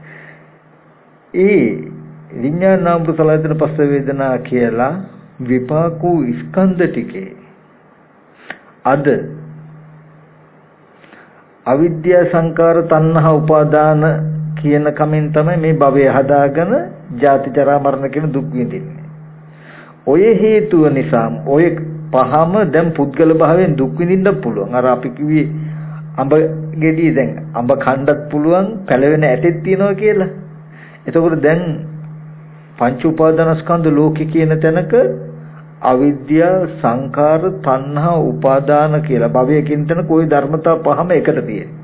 Speaker 1: ඒ විඥාන නාම රූප ලයතන පස්ස වේදනා කියලා විපාකෝ ස්කන්ධ ටිකේ අද අවිද්‍යා සංකාර තණ්හා උපාදාන කියන කමෙන් තමයි මේ භවය හදාගෙන ජාති ජරා මරණ කියන දුක් විඳින්නේ. ඔය හේතුව නිසා ඔය පහම දැන් පුද්ගල භාවයෙන් දුක් විඳින්න පුළුවන්. අර අපි කිව්වේ අඹ ගෙඩිය දැන් අඹ කණ්ඩත් පුළුවන් පැලවෙන ඇටෙත් තියනවා කියලා. එතකොට දැන් පංච උපාදානස්කන්ධ ලෝකේ කියන තැනක අවිද්‍යා සංඛාර තණ්හා උපාදාන කියලා භවයකින් තන કોઈ ධර්මතා පහම එකට තියෙනවා.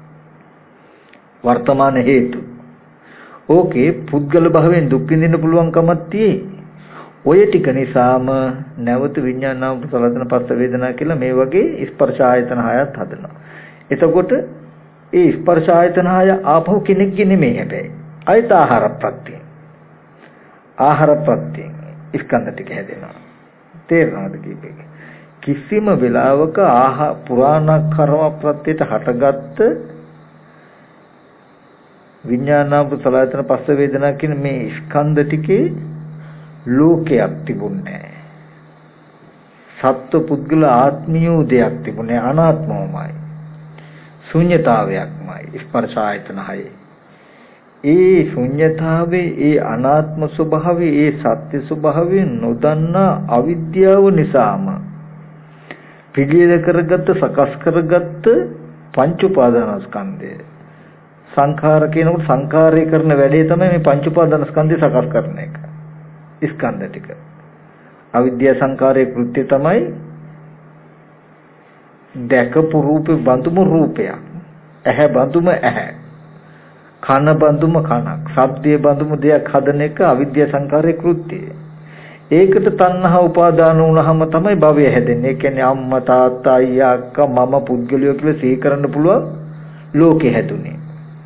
Speaker 1: වර්තමාන හේතු. ඕකේ පුද්ගල භාවයෙන් දුක් විඳින්න පුළුවන්කමක් තියෙයි. ඔය ටික නිසාම නැවත විඥානාම සලදන පස්ස වේදනා කියලා මේ වගේ ස්පර්ශ ආයතන හයත් හදනවා. එතකොට ඒ ස්පර්ශ ආයතන හය ආපහු කෙනෙක්ගේ නෙමෙයි හැබැයි. අයිත ආහාර ප්‍රත්‍යය. ආහාර ප්‍රත්‍යය ස්කන්ධ ටික හැදෙනවා. තේරෙනවද කීපෙක? කිසිම වෙලාවක පුරාණ කර්ම ප්‍රත්‍යයට හටගත්ත විඥානාම සලආයතන පස්ස වේදනා කියන මේ ස්කන්ධ ටිකේ ලෝකයක් තිබුණේ නැහැ. සත්ව පුද්ගල ආත්මියෝ දෙයක් තිබුණේ අනාත්මවමයි. ශුන්‍යතාවයක්මයි ස්පර්ශ ආයතන හයේ. ඒ ශුන්‍යතාවේ ඒ අනාත්ම ස්වභාවයේ ඒ සත්‍ය ස්වභාවය නොදන්නා අවිද්‍යාව නිසාම පිළියෙල කරගත්ත සකස් කරගත්ත පංච උපාදානස්කන්ධය සංඛාර කියනකොට සංඛාරය කරන වැඩේ තමයි මේ පංච උපාදානස්කන්ධය සකස් කරන එක. ස්කන්ධ ටික අවිද්‍යා සංඛාරයේ කෘත්‍ය තමයි දැකපු රූපේ බඳුම රූපයක්, ඇහැ බඳුම ඇහැ, කන බඳුම කනක්, ශබ්දයේ බඳුම දෙයක් හදන එක අවිද්‍යා සංඛාරයේ කෘත්‍යය. ඒකට තණ්හා උපාදාන වුණාම තමයි භවය හැදෙන්නේ. ඒ කියන්නේ අම්මා තාත්තා අයියා අක්කා මම පුද්ගලයෝ කියලා සිහි කරන්න පුළුවන් ලෝකෙ හැදුනේ.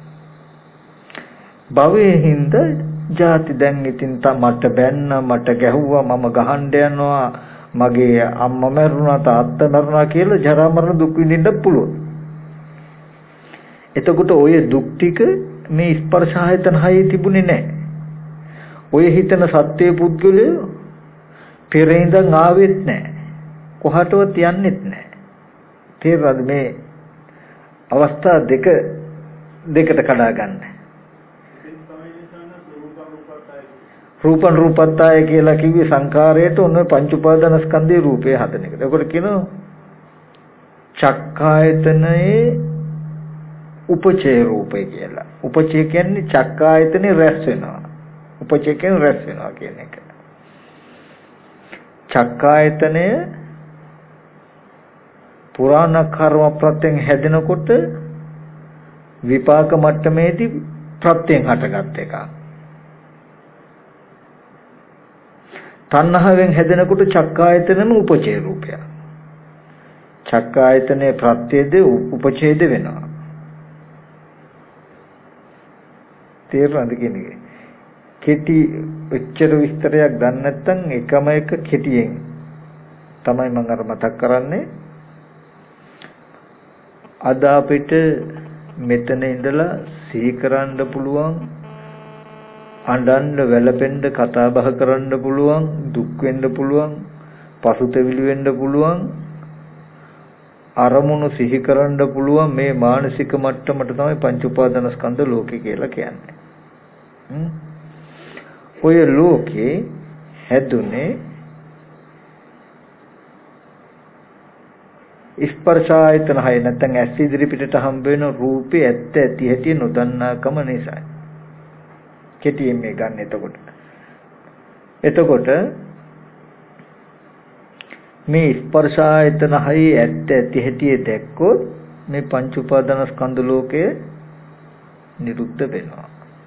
Speaker 1: භවයේ හින්දා ජාති දැන් ඉතින් මට බැන්න මට ගැහුවා මම ගහන්න යනවා මගේ අම්මා මැරුණා තාත්තා මැරුණා කියලා ජරා මරණ දුක් විඳින්න පුළුවන්. එතකොට ඔය දුක් ටික මේ ස්පර්ශ ආයතන හයේ තිබුණේ නැහැ. ඔය හිතන සත්‍ය පුද්ගලයෝ පෙර ඉඳන් ආවෙත් නැහැ. කොහටවත් යන්නෙත් නැහැ. තේරෙනවද මේ අවස්ථා දෙකට කඩා ගන්න. රූපං රූපත්තය කියලා කිව්වේ සංඛාරයට ඔන්න පංච උපාදාන ස්කන්ධයේ රූපය හදන එක. ඒකට කියනවා චක්කායතනයේ උපචේ රූපය කියලා. උපචේ කියන්නේ චක්කායතනේ රැස් වෙනවා. උපචේ කියන්නේ රැස් වෙනවා කියන එක. චක්කායතනය පුරාණ කර්ම ප්‍රත්‍යයෙන් හැදෙනකොට විපාක මට්ටමේදී ප්‍රත්‍යයෙන් හටගත් එකක්. තණ්හාවෙන් හැදෙනකොට චක්කායතනෙම උපචේ රූපය. චක්කායතනේ ප්‍රත්‍යයද උපචේද වෙනවා. තේරුණාද කියන්නේ? කෙටි උච්චර විස්තරයක් ගන්න නැත්නම් එකම එක කෙටියෙන් තමයි මම අර මතක් කරන්නේ. අද අපිට මෙතන ඉඳලා සිහි කරන්න පුළුවන්, අඬන්න වැළපෙන්න කතා බහ කරන්න පුළුවන්, දුක් වෙන්න පුළුවන්, පසුතැවිලි වෙන්න පුළුවන්, අරමුණු සිහි කරන්න පුළුවන් මේ මානසික මට්ටමට තමයි පංච උපාදානස්කන්ධ ලෝකේ කියලා කියන්නේ. ඔය ලෝකේ හැදුනේ ස්පර්ශ ආයතන හය නැත්නම් ඇස් ඉදිරි පිටට හම්බ වෙන රූපේ ඇත්ත ඇති හැටි නොදන්නාකම නිසා. කෙටියෙන් මේ ගන්න එතකොට මේ ස්පර්ශ ආයතන හය ඇත්ත ඇති හැටි දැක්කොත් මේ පංච උපාදානස්කන්ධ ලෝකය නිරුද්ධ වෙනවා.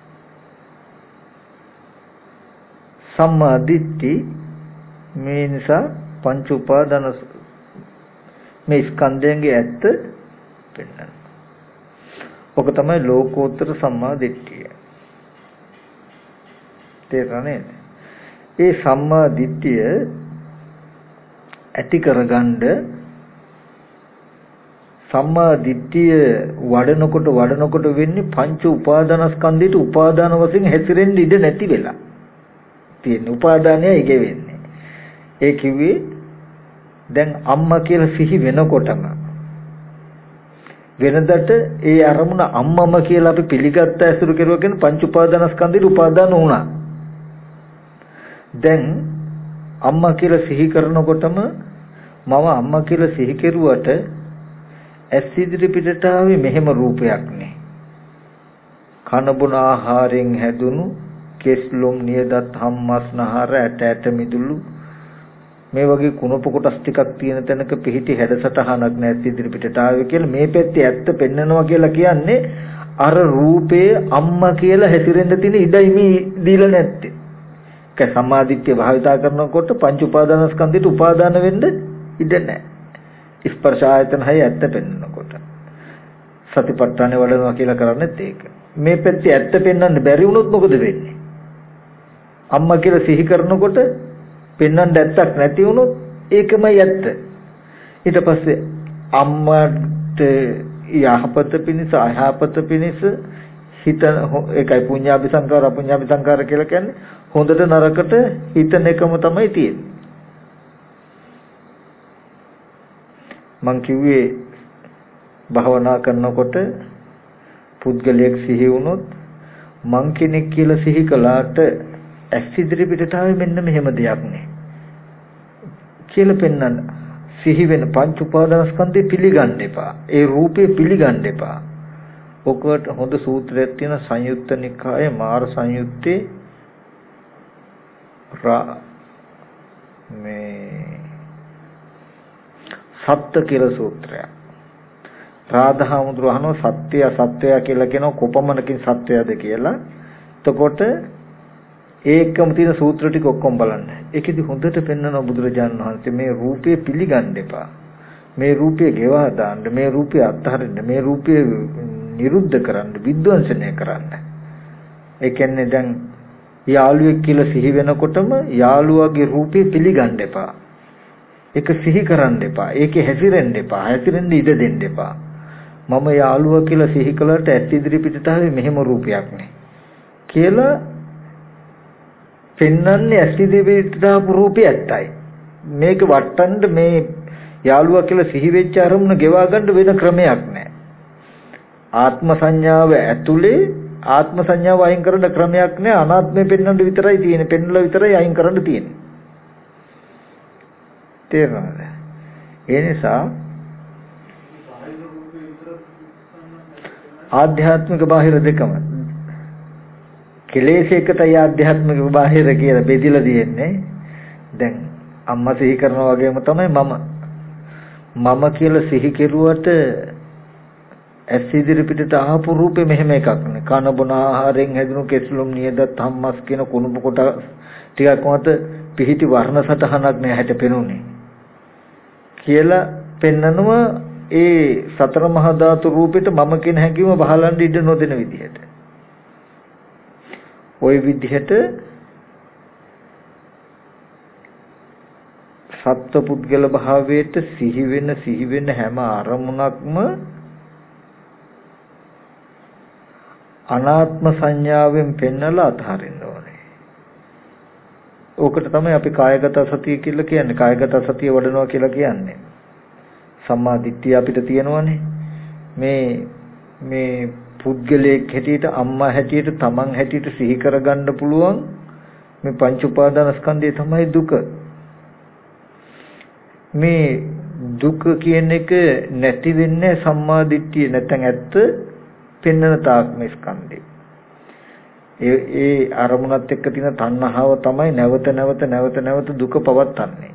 Speaker 1: සම්මා දිට්ඨි මේ නිසා පංච උපාදාන මේ ස්කන්ධයන්ගේ ඇත්ත පෙන්වනවා. ඔක තමයි ලෝකෝත්තර සම්මා දිට්ඨිය. තේරෙන්නේ? ඒ සම්මා දිට්ඨිය ඇති කරගන්න සම්මා දිට්ඨිය වඩනකොට වෙන්නේ පංච උපාදානස්කන්ධයට උපාදාන වශයෙන් හැසිරෙන්න ඉඩ නැති වෙලා. තියෙන උපාදානය ඒකේ වෙන්නේ. ඒ කිව්වේ දැන් අම්මා කියලා සිහි වෙනකොටම වෙනදට ඒ අරමුණ අම්මම කියලා අපි පිළිගත්ත ඇසුරු කෙරුවගෙන පංච උපාදානස්කන්ධේ උපාදාන වුණා. දැන් අම්මා කියලා සිහි කරනකොටම මම අම්මා කියලා සිහි කෙරුවට ඇස් ඉදිරි පිටට ආවේ මෙහෙම රූපයක් නේ. කන බොන ආහාරයෙන් හැදුණු කෙස්ලොම් නියදත් හම්මස්නහර ඇට මිදුළු මේ වගේ කුණප කොටස් ටිකක් තියෙන තැනක පිහිටි හැඩසටහනක් නැත් ඉදිරි පිටට ආවේ කියලා මේ පැත්තේ ඇත්ත පෙන්නනවා කියලා කියන්නේ අර රූපේ අම්මා කියලා හැසිරෙන්න තියෙන ඉඩයි මේ දීලා නැත්තේ. ඒක සම්මාදිට්ඨිය භාවිතා කරනකොට පංච උපාදානස්කන්ධයට උපාදාන වෙන්න ඉඩ නැහැ. ස්පර්ශ ආයතන හය ඇත්ත පෙන්නකොට සතිපට්ඨානෙ වඩනවා කියලා කරන්නේත් ඒක. මේ පැත්තේ ඇත්ත පෙන්වන්න බැරි වුණොත් මොකද වෙන්නේ? අම්මා කියලා සිහි කරනකොට පෙන්වන්න ඇත්තක් නැති වුණොත් ඒකමයි ඇත්ත. ඊට පස්සේ අම්මාට යහපත පිණිස අයහපත පිණිස හිතන ඒකයි පුඤ්ඤාභි සංකාර අපුඤ්ඤාභි සංකාර කියලා කියන්නේ හොඳට නරකට හිතන එකම තමයි තියෙන්නේ. මං කිව්වේ භවනා කරනකොට පුද්ගලයෙක් සිහි වුණොත් මං කෙනෙක් කියලා සිහි කළාට ඇස් ඉදිරි පිටට ආවේ මෙන්න මෙහෙම දෙයක් නේ කියලා පෙන්වන්න. සිහි වෙන පංච උපාදානස්කන්ධේ පිළිගන්න එපා. ඒ රූපේ පිළිගන්න එපා. ඔකට හොඳ සූත්‍රයක් තියෙන සංයුත්ත නිකායේ මාර සංයුත්තේ සත්‍ය කියලා සූත්‍රයක්. රාධාමුදුර අහනවා සත්‍යය කියලා කියනවා කොපමණකින් සත්‍යයද කියලා. එතකොට ඒකම තියෙන සූත්‍ර ටික ඔක්කොම බලන්න. ඒකෙදි හොඳට පෙන්වන බුදුරජාණන් වහන්සේ මේ රූපය පිළිගන්න එපා. මේ රූපය ගෙවා දාන්න, මේ රූපය අත්හරින්න, මේ රූපය නිරුද්ධ කරන්න, විද්වංශනය කරන්න. ඒ කියන්නේ දැන් යාළුවෙක් කියලා සිහි වෙනකොටම යාළුවාගේ රූපය පිළිගන්න එපා. ඒක සිහි කරන්න එපා. ඒකේ හැසිරෙන්න එපා. හැසිරෙන්න ඉඩ දෙන්න එපා. මම යාළුවා කියලා සිහි කළාට ඇස් ඉදිරි පිටට ආවේ මෙහෙම රූපයක් නේ කියලා පෙන්වන්නේ ඇස් ඉදිරි පිටට ආපු රූපය ඇත්තයි. මේක වටන්න මේ යාළුවා කියලා සිහි වෙච්ච අරමුණ ගෙවා ගන්න වෙන ක්‍රමයක් නැහැ. ආත්ම සංඥාව ඇතුලේ ආත්ම සංඥාව අයින් කරන්න ක්‍රමයක් නැහැ. අනාත්මය පෙන්වන්න විතරයි තියෙන්නේ. පෙන්වලා විතරයි අයින් කරන්න තියෙන්නේ. තේරෙනවද? ඒ නිසා ආධ්‍යාත්මික බාහිර දෙකම. කෙලෙස් එකටයි ආධ්‍යාත්මික බාහිර කියලා බෙදලා තියෙන්නේ. දැන් අම්මා සිහි කරනවා වගේම තමයි මම කියලා සිහි කෙරුවට ඇස් ඉදිරි පිටට ආපු රූපේ මෙහෙම එකක් නේ. කන බොන ආහාරයෙන් හැදුණු කෙස්ලොම් නියදත් හම්මස් කියන කුණුප කොට ටිකක් මත පිහිටි වර්ණ සටහනක් නෑ හැට පෙනුනේ. කියලා පෙන්නනවා ඒ සතර මහා ධාතු රූපෙට මම කියන හැඟීම බහලන්න ඉඩ නොදෙන විදිහට. ওই විදිහට සත්පුද්ගල භාවයට සිහි වෙන හැම අරමුණක්ම අනාත්ම සංඥාවෙන් පෙන්නලා අතහරින්න ඕනේ. ඕකට තමයි අපි කායගත සතිය කියලා කියන්නේ. කායගත සතිය වඩනවා කියලා කියන්නේ. සම්මා දිට්ඨිය අපිට තියෙනවනේ. මේ පුද්ගලයෙක් හැටියට අම්මා හැටියට තමන් හැටියට සිහි කරගන්න පුළුවන් මේ පංච උපාදාන ස්කන්ධය තමයි දුක. මේ දුක කියන එක නැති වෙන්නේ සම්මා දිට්ඨිය නැත්නම් ඇත්ත පෙන්වන තාක් මේ ස්කන්ධය. ඒ අරමුණත් එක්ක තියෙන තණ්හාව තමයි නැවත දුක පවත්න්නේ.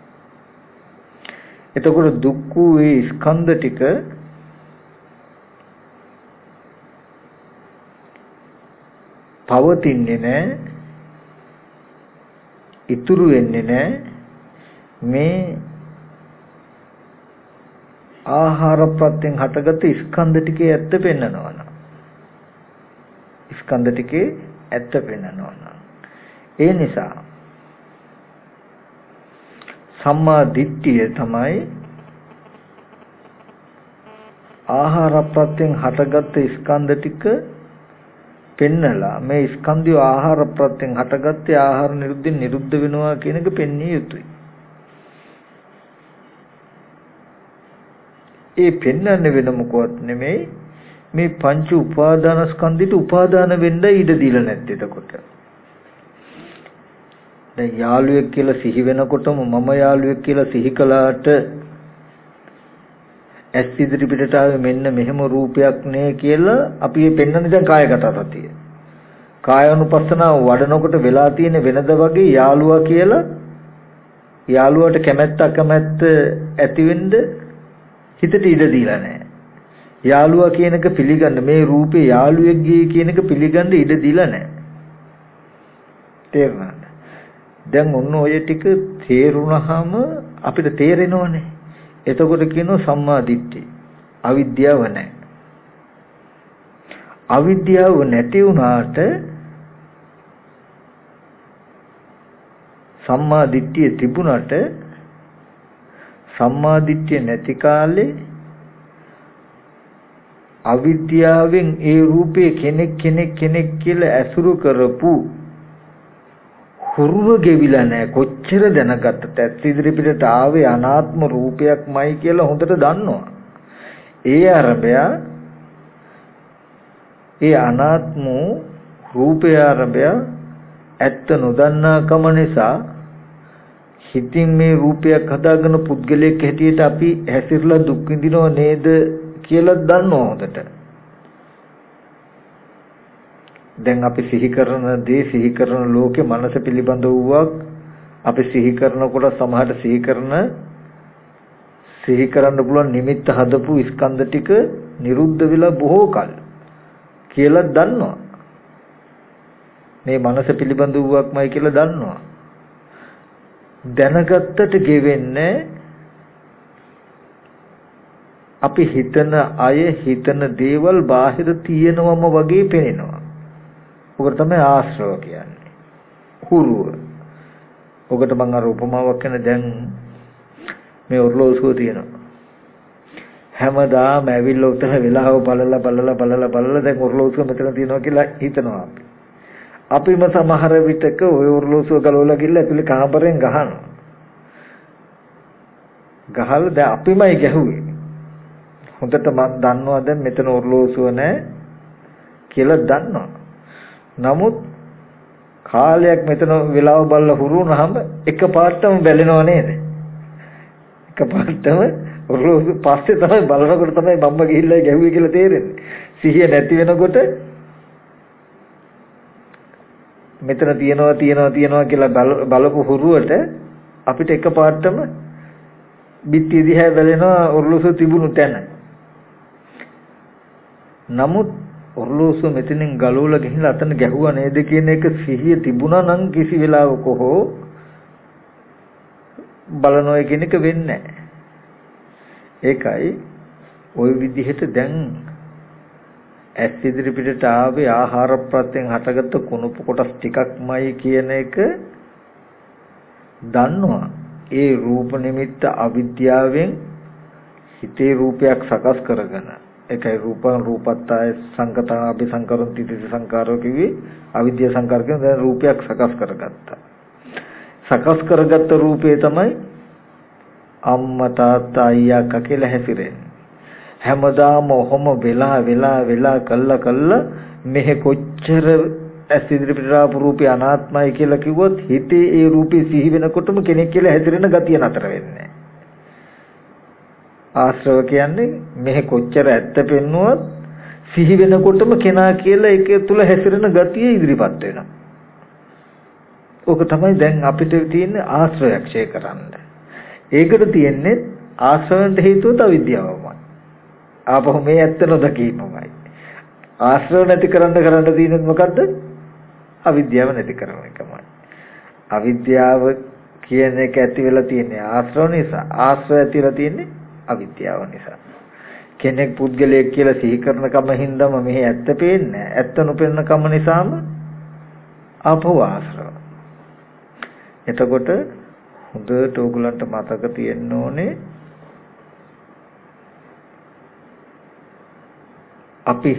Speaker 1: එතකොට දුක් ඒ ස්කන්ධ ටික පවතින්නේ නැහැ, ඉතුරු වෙන්නේ නැහැ මේ ආහාර ප්‍රත්‍යයෙන් හටගත් ස්කන්ධ ටිකේ ඇත්ත පෙන්නනවා නම්. ස්කන්ධ ටිකේ ඇත්ත පෙන්නනවා නම්. ඒ නිසා සම්මා දිට්ඨිය තමයි ආහාර ප්‍රත්‍යයෙන් හටගත් ස්කන්ධ ටික පෙන්නලා මේ ස්කන්ධය ආහාර ප්‍රත්‍යයෙන් හටගත්තේ ආහාර නිරුද්ධ වෙනවා කියන එක පෙන්විය යුතුයි. ඒ පෙන්වන්නේ වෙන මොකවත් නෙමෙයි මේ පංච උපාදාන ස්කන්ධිට උපාදාන වෙන්න ඉඩ දීලා නැත්තේ. එතකොට දැන් යාළුවෙක් කියලා සිහි වෙනකොටම මම යාළුවෙක් කියලා සිහි කළාට ඇස් ඉදිරි පිටට ආවේ මෙන්න මෙහෙම රූපයක් නේ කියලා අපි මේ පෙන්වන්නේ දැන් කායගත සතිය. කායानुපස්සනාව වඩනකොට වෙලා තියෙන වෙනද වගේ යාළුවා කියලා යාළුවාට කැමැත්ත ඇති වෙන්න හිතට ඉඩ දීලා නැහැ. යාළුවා කියන එක පිළිගන්න මේ රූපේ යාළුවෙක් ගියේ කියන එක පිළිගන්න ඉඩ දීලා නැහැ. තේරුණාද? දැන් ඔන්න ඔය ටික තේරුණාම අපිට තේරෙනවනේ. එතකොට කියනවා සම්මා දිට්ඨිය. අවිද්‍යාව නැහැ. අවිද්‍යාව නැති වුණාට සම්මා දිට්ඨිය තිබුණාට සම්මා දිට්ඨිය නැති කාලේ අවිද්‍යාවෙන් ඒ රූපේ කෙනෙක් කියලා ඇසුරු කරපු හුරුව ගෙවිලා නැහැ. කොච්චර දැනගත්තත් ඇත්ත ඉදිරි පිටට ආවේ අනාත්ම රූපයක්මයි කියලා හොඳට දන්නවා. ඒ අරබය ඒ අනාත්ම රූපය අරබය ඇත්ත නොදන්නාකම නිසා හිතින් මේ රූපයක් හදාගෙන පුද්ගලයෙක් හැටියට අපි හැසිරලා දුක් විඳිනව නේද කියලා දන්නවා හොඳට. දැන් අපි සිහි කරන දේ සිහි කරන ලෝකේ මනස පිළිබඳ වූවක් අපි සිහි කරනකොට සමහරට සිහි කරන්න පුළුවන් නිමිත්ත හදපු ස්කන්ධ ටික නිරුද්ධ වෙලා බොහෝ කල කියලා දන්නවා. මේ මනස පිළිබඳ වූවක්මයි කියලා දන්නවා. දැනගත්තට ගෙවෙන්නේ අපි හිතන අය හිතන දේවල් බාහිර තියෙනවම වගේ පේනවා. ඔකට තමයි ආශ්‍රව කියන්නේ. හුරුව. ඔකට මම අර උපමාවක් කියන දැන් මේ ඔර්ලෝසුව තියෙනවා. හැමදාම ඇවිල්ලා උතන වෙලාව බලලා දැන් ඔර්ලෝසුව මෙතන තියෙනවා කියලා හිතනවා අපි. අපිම සමහර විටක ඔය ඔර්ලෝසුව ගලවලා ගිහලා ඇතුලේ කාමරෙන් ගහනවා. ගහලා දැන් අපිමයි ගැහුවේ. හොඳට මම දන්නවා දැන් මෙතන ඔර්ලෝසුව නැහැ කියලා දන්නවා. නමුත් කාලයක් මෙතන වෙලාව බලලා හුරු වුණාම එකපාරටම බැලෙනව නේද? එකපාරටම ඔර්ලෝසුව පස්සේ තමයි බලනකොට තමයි මම්ම ගිහිල්ලා ගැහුවේ කියලා තේරෙන්නේ. සිහිය නැති වෙනකොට මෙතන තියනවා කියලා බලපු හුරුවට අපිට එකපාරටම බිත්තිය දිහා බලනවා ඔරලෝසුව තිබුණු තැන. නමුත් ඔරලෝසුව මෙතනින් ගලවලා ගිහිල්ලා අතන ගැහුවා නේද කියන එක සිහිය තිබුණා නම් කිසි වෙලාවක හෝ බලනවා කියන එක වෙන්නේ නැහැ. ඒකයි ওই විදිහට දැන් ඇස් ඉදිරි පිටට ආවේ ආහාර ප්‍රත්‍යයෙන් හටගත්තු කුණුප කොටස් ටිකක්මයි කියන එක දන්නවා. ඒ රූප නිමිත්ත අවිද්‍යාවෙන් හිතේ රූපයක් සකස් කරගෙන ඒකයි රූපත්තාය සංකතා අபிසංකරණ තිති සංකාරෝ කිවි අවිද්‍යා සංකාරකෙන් දැන් රූපයක් සකස් කරගත්තා. සකස් කරගත්ත රූපේ තමයි අම්මා තාත්තා අයියා අක්කා කියලා හැසිරෙන්නේ. හැමදාම ඔහොම වෙලා කළා මෙහෙ කොච්චර ඇස් ඉදිරි පිට ආපු රූපේ අනාත්මයි කියලා කිව්වොත් හිතේ ඒ රූපේ සිහි වෙනකොටම කෙනෙක් කියලා හැදිරෙන ගතිය නතර වෙන්නේ. ආශ්‍රව කියන්නේ මෙහෙ කොච්චර ඇත්ත පෙන්නුවත් සිහි වෙනකොටම කෙනා කියලා ඒක තුල හැසිරෙන ගතිය ඉදිරිපත් වෙනවා. ඕක තමයි දැන් අපිට තියෙන ආශ්‍රවයක් ඡේ කරන්න. ඒකට තියෙන්නේ ආශ්‍රවන්ට හේතුව අවිද්‍යාවමයි. ආපහු මේ ඇත්ත නොදකීමමයි. ආශ්‍රව නැති කරන්න තියෙන්නේ මොකද්ද? අවිද්‍යාව නැති කරන එකමයි. අවිද්‍යාව කියන එක ඇති වෙලා තියෙන්නේ ආශ්‍රව නිසා. ආශ්‍රව ඇතිලා තියෙන්නේ අවිද්‍යාව නිසා. කෙනෙක් පුද්ගලයෙක් කියලා සිහි කරන කම හින්දාම මෙහි ඇත්ත පේන්නේ නැහැ. ඇත්ත නොපෙනෙන කම නිසාම ආපහු ආශ්‍රව. එතකොට හොඳට ඕගලන්ට මතක තියෙන්න ඕනේ අපි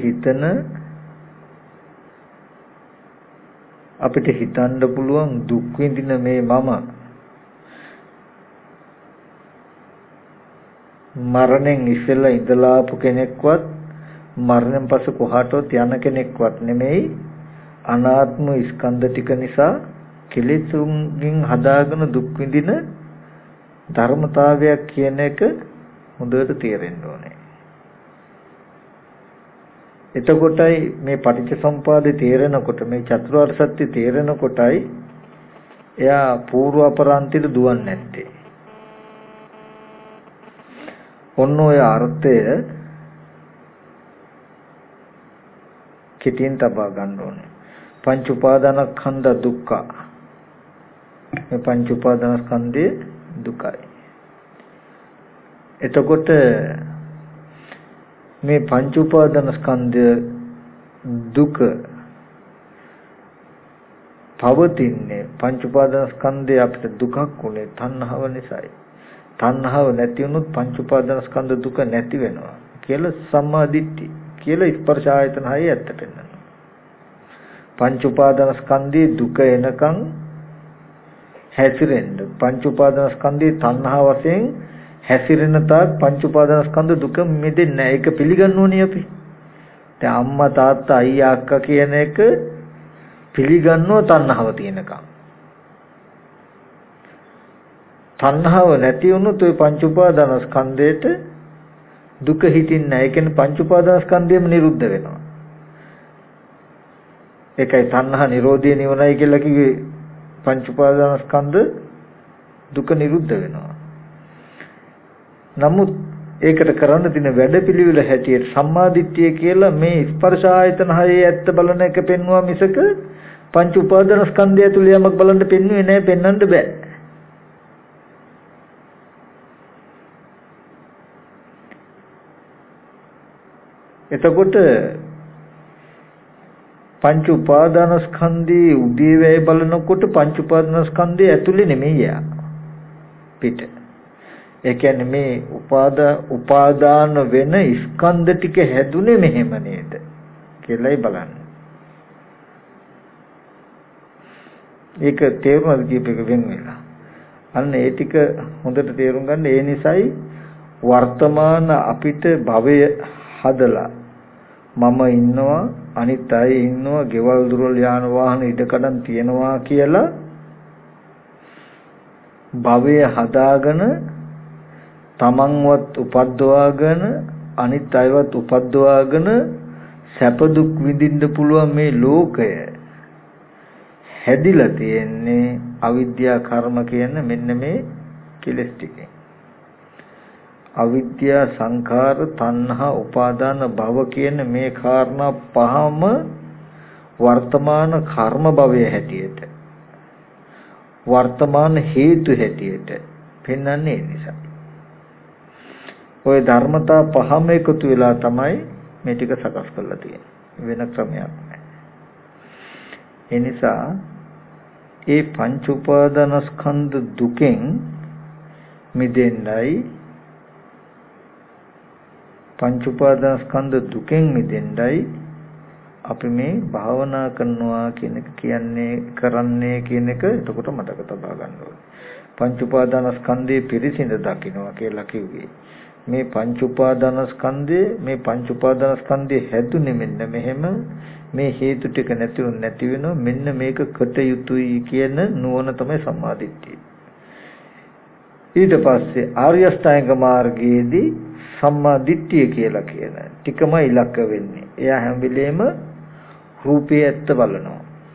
Speaker 1: අපිට හිතන්න පුළුවන් දුක් විඳින මේ මම මරණයෙන් ඉස්සෙල්ලා ඉඳලා ආපු කෙනෙක්වත් මරණයෙන් පස්සේ කොහාටවත් යන කෙනෙක්වත් නෙමෙයි අනාත්ම ස්කන්ධ ටික නිසා කෙලෙසුන්ගෙන් හදාගෙන දුක් විඳින ධර්මතාවයක් කියන එක හොඳට තේරෙන්න ඕනේ. එතකොටයි මේ පටිච්චසමුපාදේ තේරෙනකොට මේ චතුරාර්ය සත්‍ය තේරෙනකොටයි එයා పూర్ව අපරාන්තිට දුවන්නේ නැත්තේ. ඔන්න ඔය අර්ථය කෙටියෙන් තබා ගන්න ඕනේ. පංච උපාදානස්කන්ධ දුක්ඛ. මේ පංච උපාදානස්කන්ධේ දුකයි. එතකොට මේ පංච උපාදානස්කන්ධ දුක පවතින්නේ පංච උපාදානස්කන්ධය අපිට දුකක් උනේ තණ්හාව නිසායි. තණ්හාව නැති වුණොත් පංච උපාදානස්කන්ධ දුක නැති වෙනවා කියලා සම්මාදිට්ඨි කියලා ස්පර්ශ ආයතන හය ඇත්ත පෙන්වනවා. පංච උපාදානස්කන්ධයේ දුක එනකන් හැසිරෙන්න පංච උපාදානස්කන්ධයේ තණ්හා වශයෙන් හැසිරෙන තාක් පංච උපාදානස්කන්ධ දුක මිදෙන්නේ නැහැ. ඒක පිළිගන්න ඕනේ අපි. දැන් අම්මා තාත්තා අයියා අක්කා කියන එක පිළිගන්නව තණ්හාව තියෙනකම්. තණ්හාව නැති වුණොත් ওই පංච උපාදානස්කන්ධයට දුක හිතින්නේ නැහැ. ඒ කියන්නේ පංච උපාදානස්කන්ධයම නිරුද්ධ වෙනවා. ඒකයි තණ්හා නිරෝධය නිවනයි කියලා කිව්වේ. පංච උපාදානස්කන්ධ දුක නිරුද්ධ වෙනවා. නමුත් ඒකට කරන්න තියෙන වැඩපිළිවෙල හැටියට සම්මාදිට්ඨිය කියලා මේ ස්පර්ශ ආයතන හයේ ඇත්ත බලන එක පෙන්වුවා මිසක පංච උපාදානස්කන්ධය තුල යමක් බලන්න පෙන්වුවේ නැහැ, පෙන්වන්න බෑ. එතකොට පංච උපාදානස්කන්ධයේ උදේවැය බලනකොට පංච උපාදානස්කන්ධය ඇතුලේ නෙමෙයි යා පිට. ඒ කියන්නේ මේ උපාදාන වෙන ස්කන්ධ ටික හැදුනේ මෙහෙම නේද කියලායි බලන්නේ. ඒක තේරුණාද කියපේක වෙන වෙලා. අන්න ඒ ටික හොඳට තේරුම් ගන්න. ඒ නිසායි වර්තමාන අපිට භවය හදලා මම ඉන්නවා අනිත් අය ඉන්නවා ගෙවල් දොරවල් යාන වාහන ඉඩකඩම් තියනවා කියලා භවය හදාගෙන තමන්වත් උපද්දවාගෙන අනිත් අයවත් උපද්දවාගෙන සැප දුක් විඳින්න පුළුවන් මේ ලෝකය හැදිලා තියෙන්නේ අවිද්‍යා කර්ම කියන මෙන්න මේ කෙලෙස් ටිකෙන්. අවිද්‍යා සංඛාර තණ්හා උපාදාන භව කියන මේ කාරණා පහම වර්තමාන කර්ම භවයේ හැටියට වර්තමාන හේතු හැටියට පෙන්වන්නේ නිසා. ওই ධර්මතා පහම එකතු වෙලා තමයි මේ ටික සකස් කරලා තියෙන්නේ. වෙන ක්‍රමයක් නැහැ. ඒ නිසා ඒ පංච උපාදානස්කන්ධ දුකෙන් මිදෙන්නයි පංච උපාදානස්කන්ධ දුකෙන් මිදෙන්නයි අපි මේ භාවනා කරනවා කියන එක කියන්නේ කරන්නේ කියන එක එතකොට මතක තබා ගන්න ඕනේ. පංච උපාදානස්කන්ධයේ පිරිසිඳ දකින්නවා කියලා කිව්වේ. මේ පංච උපාදානස්කන්ධයේ හැදුනේ මෙන්න මෙහෙම මේ හේතු ටික නැති වෙනවා මෙන්න මේක කට යුතුයි කියන නුවණ තමයි සම්මාදිට්ඨිය. ඊට පස්සේ ආර්ය අෂ්ටාංග මාර්ගයේදී සම්මාදිට්ඨිය කියලා කියන ටිකම ඉලක්ක වෙන්නේ. එයා හැම වෙලේම රූපේ ඇත්ත බලනවා.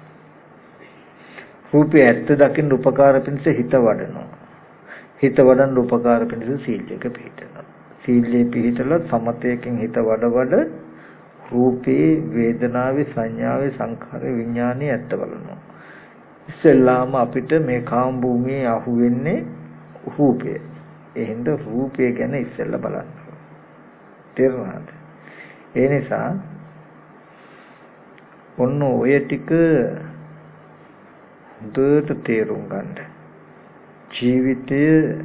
Speaker 1: රූපේ ඇත්ත දකින්න උපකාර පිණිස හිත වඩනවා. හිත වඩන්න උපකාර පිණිස සීලයක පිළිපදිනවා. සීලයේ පිළිතලා සමතයකින් හිත වඩ රූපේ වේදනාවේ සංඥාවේ සංඛාරේ විඥානේ ඇත්ත බලනවා. ඉස්සෙල්ලාම අපිට මේ කාම භූමියේ අහු වෙන්නේ රූපය. එහෙනම් රූපය ගැන ඉස්සෙල්ලා බලන්න. තේරුණාද? ඒ නිසා ඔන්න ඔය ටික හොඳට තේරුම් ගන්න. ජීවිතය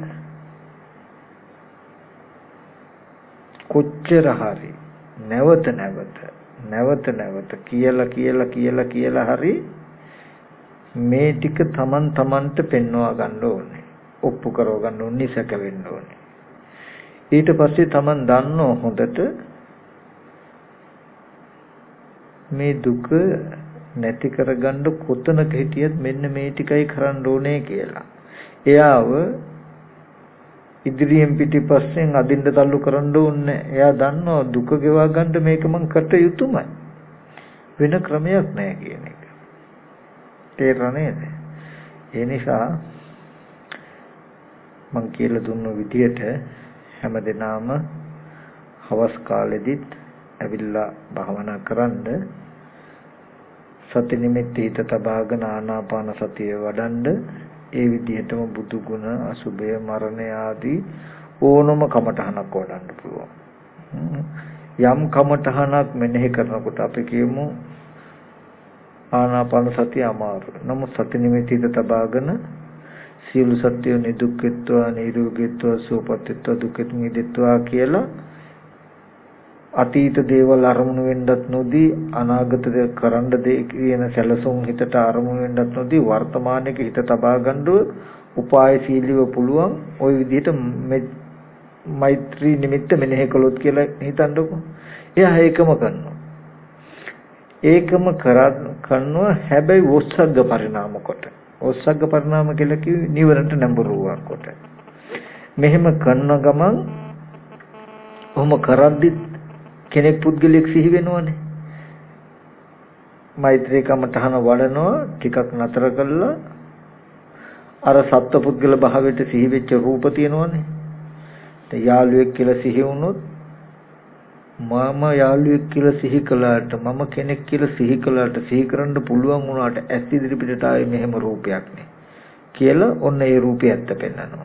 Speaker 1: කොච්චර හරි නැවත කියලා හරි මේ ටික තමන්ට පෙන්වා ගන්න ඕනේ. ඔප්පු කරව ගන්න ඕනේ, සැක වෙන්න ඕනේ. ඊට පස්සේ තමන් දන්නෝ හොඳට මේ දුක නැති කරගන්න කොතනක හිටියත් මෙන්න මේ ටිකයි කරන්න ඕනේ කියලා. එයාව ඉදිරියෙන් පිටිපස්සෙන් අදින්න තල්ලු කරන්න ඕනේ. එයා දන්නවා දුක ගෙවා ගන්න මේක මං කට යුතුයමයි. වෙන ක්‍රමයක් නැහැ කියන එක. තේරෙන්නේ නේද? ඒ නිසා මං කියලා දුන්න විදියට හැමදෙනාම හවස් කාලෙදිත් ඇවිල්ලා භාවනා කරන්න සති නිමිති හිත තබාගෙන ආනාපාන සතිය වඩන්න. ඒ විදිහටම බුදු ගුණ අසුභය මරණය ආදී ඕනම කමඨහනක් වඩන්න පුළුවන්. යම් කමඨහනක් මෙනෙහි කරනකොට අපි කියමු ආනාපාන සතිය අමාරුයි. නමුත් සති නිමිති හිත තබාගෙන සියලු සත්‍යෝ නිදුක්ඛත්වා නිරෝගීත්වා සුවපත්ත්වා දුක්ඛෙත් මිදෙත්වා කියලා අතීත දේවල් අරමුණු වෙන්නත් නොදී අනාගත දේ කරන්න දේ කියන සැලසුම් හිතට අරමුණු වෙන්නත් නොදී වර්තමානයේ හිත තබා ගන්න උපායශීලීව පුළුවන්. ওই විදිහට මෛත්‍රී නිමිත්ත මෙනෙහි කළොත් කියලා හිතන්නකො. එයා ඒකම කරනවා. කරනවා හැබැයි වොස්සග්ග පරිණාම කොට. වොස්සග්ග පරිණාම කියලා කිව්වේ නිවරට නැඹුරුවක් කොට. මෙහෙම කරන ගමන් ඔහොම කරද්දි කෙනෙක් පුද්ගලෙක් සිහි වෙනවනේ. මෛත්‍රී කමඨහන වඩනවා ටිකක් නතර කළා අර සත්ව පුද්ගල භාවයට සිහි වෙච්ච රූප තියෙනවනේ. දැන් යාළුවෙක් කියලා සිහි වුණොත් මම යාළුවෙක් කියලා සිහි කළාට මම කෙනෙක් කියලා සිහි කළාට සිහි කරන්න පුළුවන් වුණාට ඇස් ඉදිරි පිටට ආවේ මෙහෙම රූපයක් නේ කියලා ඔන්න ඒ රූපය ඇත්ත පෙන්නනවා.